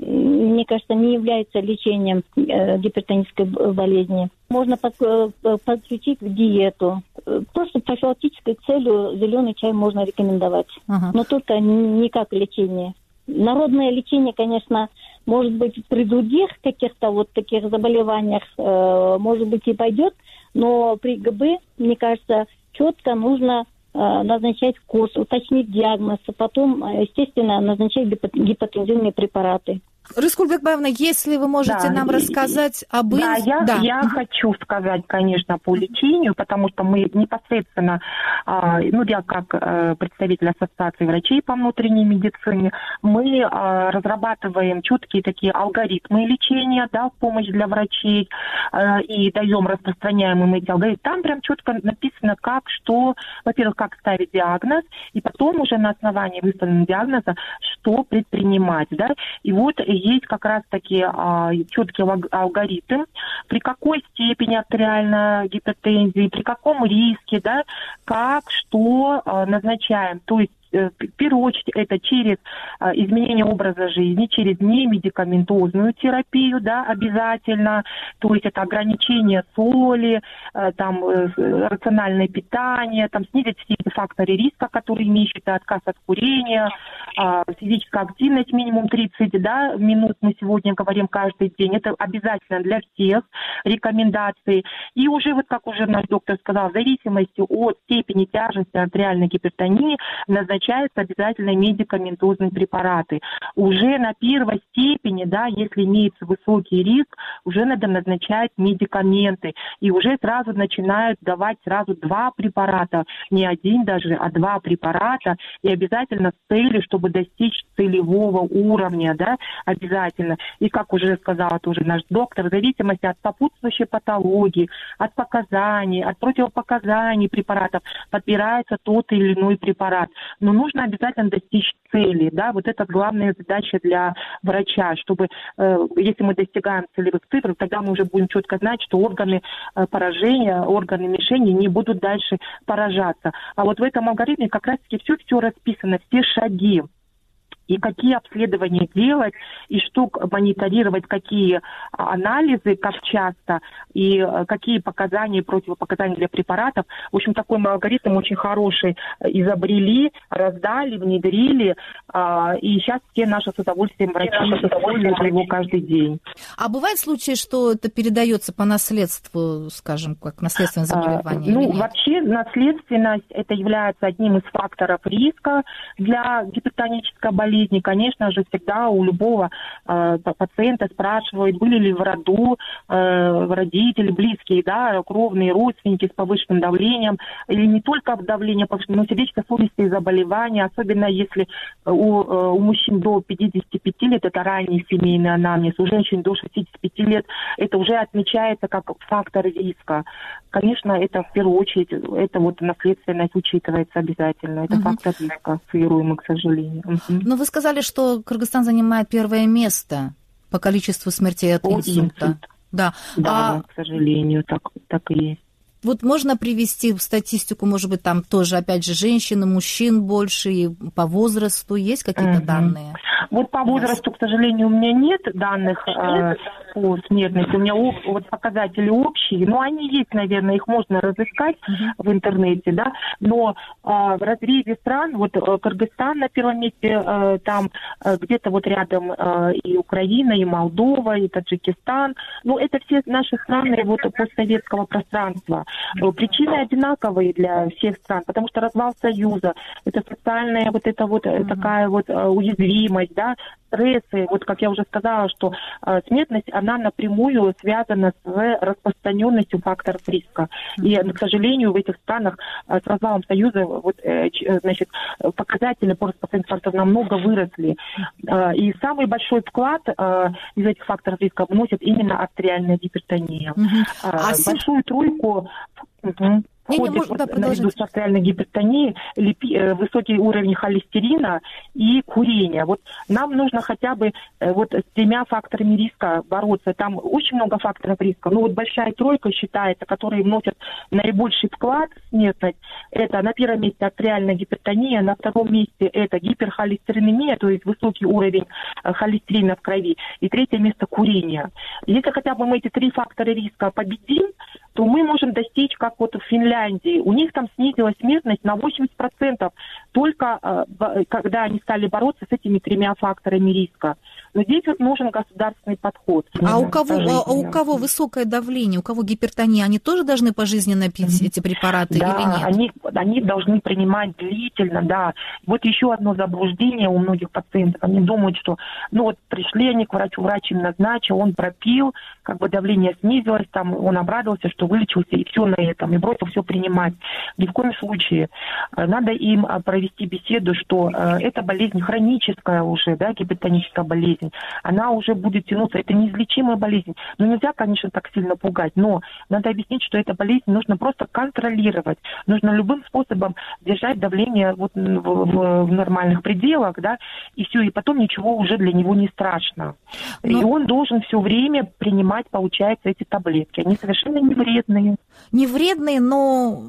мне кажется, не является лечением э, гипертонической болезни. Можно под, э, подключить в диету. Просто профилактической целью зеленый чай можно рекомендовать. Ага. Но только не как лечение. Народное лечение, конечно, может быть, при других каких-то вот таких заболеваниях, э, может быть, и пойдет, но при ГБ, мне кажется, четко нужно назначать курс, уточнить диагноз, а потом, естественно, назначать гипотензивные препараты. Рыскуль Бекбаевна, если вы можете да. нам рассказать об... Да, я, да. я хочу сказать, конечно, по лечению, потому что мы непосредственно, ну, я как представитель Ассоциации врачей по внутренней медицине, мы разрабатываем четкие такие алгоритмы лечения, да, в помощь для врачей, и даем, распространяем им эти алгоритмы. Там прям четко написано, как, что, во-первых, как ставить диагноз, и потом уже на основании выставленного диагноза, что предпринимать, да, и вот есть как раз-таки а, четкий алгоритм, при какой степени артериальной гипертензии, при каком риске, да, как, что а, назначаем. То есть в первую очередь это через изменение образа жизни, через немедикаментозную терапию, да, обязательно, то есть это ограничение соли, там, рациональное питание, там, снизить все эти факторы риска, которые имеют, это отказ от курения, физическая активность минимум тридцать, да, минут мы сегодня говорим каждый день, это обязательно для всех рекомендации. И уже, вот как уже наш доктор сказал, в зависимости от степени тяжести артериальной гипертонии назначаются обязательно медикаментозные препараты. Уже на первой степени, да, если имеется высокий риск, уже надо назначать медикаменты. И уже сразу начинают давать сразу два препарата, не один даже, а два препарата. И обязательно с целью, чтобы достичь целевого уровня, да, обязательно. И как уже сказала тоже наш доктор, в зависимости от сопутствующей патологии, от показаний, от противопоказаний препаратов подбирается тот или иной препарат. Но нужно обязательно достичь цели, да, вот это главная задача для врача, чтобы, э, если мы достигаем целевых цифр, тогда мы уже будем четко знать, что органы э, поражения, органы мишени не будут дальше поражаться. А вот в этом алгоритме как раз-таки все-все расписано, все шаги. И какие обследования делать, и что мониторировать, какие анализы, как часто, и какие показания, противопоказания для препаратов. В общем, такой мы алгоритм очень хороший изобрели, раздали, внедрили, и сейчас все наши с удовольствием врачи используют его каждый день. А бывают случаи, что это передается по наследству, скажем, как наследственное заболевание? А, ну, вообще наследственность это является одним из факторов риска для гипертонической болезни. Конечно же, всегда у любого э, пациента спрашивают, были ли в роду э, родители, близкие, да, кровные родственники с повышенным давлением, или не только давление повышенное, но сердечно-сосудистые заболевания, особенно если у, у мужчин до пятидесяти пяти лет это ранний семейный анамнез, у женщин до шестидесяти пяти лет это уже отмечается как фактор риска. Конечно, это в первую очередь, это вот наследственность учитывается обязательно, это угу. фактор риска, фиксируемый, к сожалению. Угу. Но вы сказали, что Кыргызстан занимает первое место по количеству смертей от инсульта. Да, да а... к сожалению, так, так и есть. Вот можно привести статистику, может быть, там тоже, опять же, женщин и мужчин больше, и по возрасту есть какие-то uh-huh. данные? Вот по возрасту, к сожалению, у меня нет данных э, по смертности. У меня об, вот показатели общие, но они есть, наверное, их можно разыскать uh-huh. в интернете, да. Но э, в разрезе стран, вот э, Кыргызстан на первом месте, э, там э, где-то вот рядом э, и Украина, и Молдова, и Таджикистан. Ну, это все наши страны вот постсоветского пространства. Причины одинаковые для всех стран, потому что развал Союза, это социальная вот эта вот mm-hmm. такая вот уязвимость, да, стрессы, вот как я уже сказала, что э, смертность, она напрямую связана с распространенностью факторов риска. Mm-hmm. И, к сожалению, в этих странах э, с развалом Союза вот, э, значит, показатели по распространению факторов намного выросли. Э, и самый большой вклад э, из этих факторов риска вносит именно артериальная гипертония. Mm-hmm. Э, а большую тройку Угу. Входит вот, да, наряду с артериальной гипертонией липи, э, высокий уровень холестерина и курения. Вот нам нужно хотя бы э, вот с тремя факторами риска бороться. Там очень много факторов риска. Но вот большая тройка считается, которые вносят наибольший вклад в смертность. Это на первом месте артериальная гипертония, на втором месте это гиперхолестеринемия, то есть высокий уровень э, холестерина в крови. И третье место курение. Если хотя бы мы эти три фактора риска победим, то мы можем достичь, как вот в Финляндии. У них там снизилась смертность на восемьдесят процентов только э, когда они стали бороться с этими тремя факторами риска. Но здесь вот нужен государственный подход. А у кого, а у кого высокое давление, у кого гипертония, они тоже должны пожизненно пить mm-hmm. эти препараты да, или нет? Они, они должны принимать длительно, да. Вот еще одно заблуждение у многих пациентов. Они думают, что ну вот пришли они к врачу, врач им назначил, он пропил, как бы давление снизилось, там он обрадовался, что вылечился, и все на этом, и бросил все принимать. Ни в коем случае. Надо им провести беседу, что эта болезнь хроническая уже, да, гипертоническая болезнь, она уже будет тянуться, это неизлечимая болезнь. Ну, нельзя, конечно, так сильно пугать, но надо объяснить, что эта болезнь нужно просто контролировать. Нужно любым способом держать давление вот в, в, в нормальных пределах, да, и все, и потом ничего уже для него не страшно. Но... И он должен все время принимать, получается, эти таблетки. Они совершенно не вредные. Не вредные, но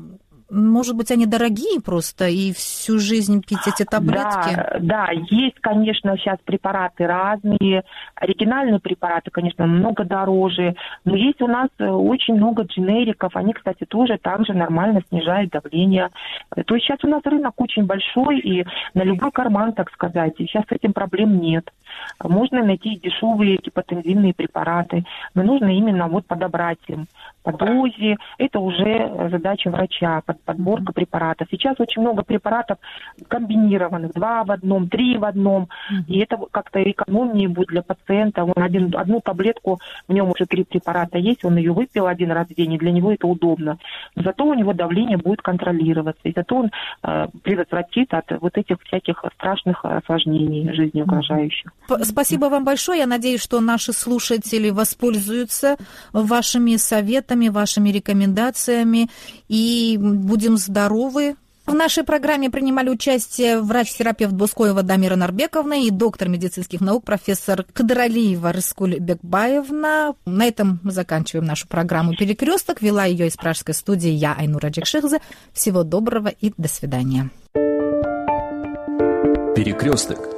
может быть, они дорогие просто, и всю жизнь пить эти таблетки? Да, да, есть, конечно, сейчас препараты разные. Оригинальные препараты, конечно, много дороже. Но есть у нас очень много дженериков. Они, кстати, тоже также нормально снижают давление. То есть сейчас у нас рынок очень большой, и на любой карман, так сказать. И сейчас с этим проблем нет. Можно найти дешевые гипотензивные препараты, но нужно именно вот подобрать им по дозе. Это уже задача врача, подборка препаратов. Сейчас очень много препаратов комбинированных, два в одном, три в одном, и это как-то экономнее будет для пациента. Он один, одну таблетку, в нем уже три препарата есть, он ее выпил один раз в день, и для него это удобно. Но зато у него давление будет контролироваться, и зато он э, предотвратит от вот этих всяких страшных осложнений жизни угрожающих. Спасибо вам большое. Я надеюсь, что наши слушатели воспользуются вашими советами, вашими рекомендациями, и будем здоровы. В нашей программе принимали участие врач-терапевт Боскоева Дамира Нарбековна и доктор медицинских наук профессор Кыдыралиева Рыскуль Бекбаевна. На этом мы заканчиваем нашу программу «Перекресток». Вела ее из пражской студии я, Айнура Джекшихзе. Всего доброго и до свидания. «Перекресток»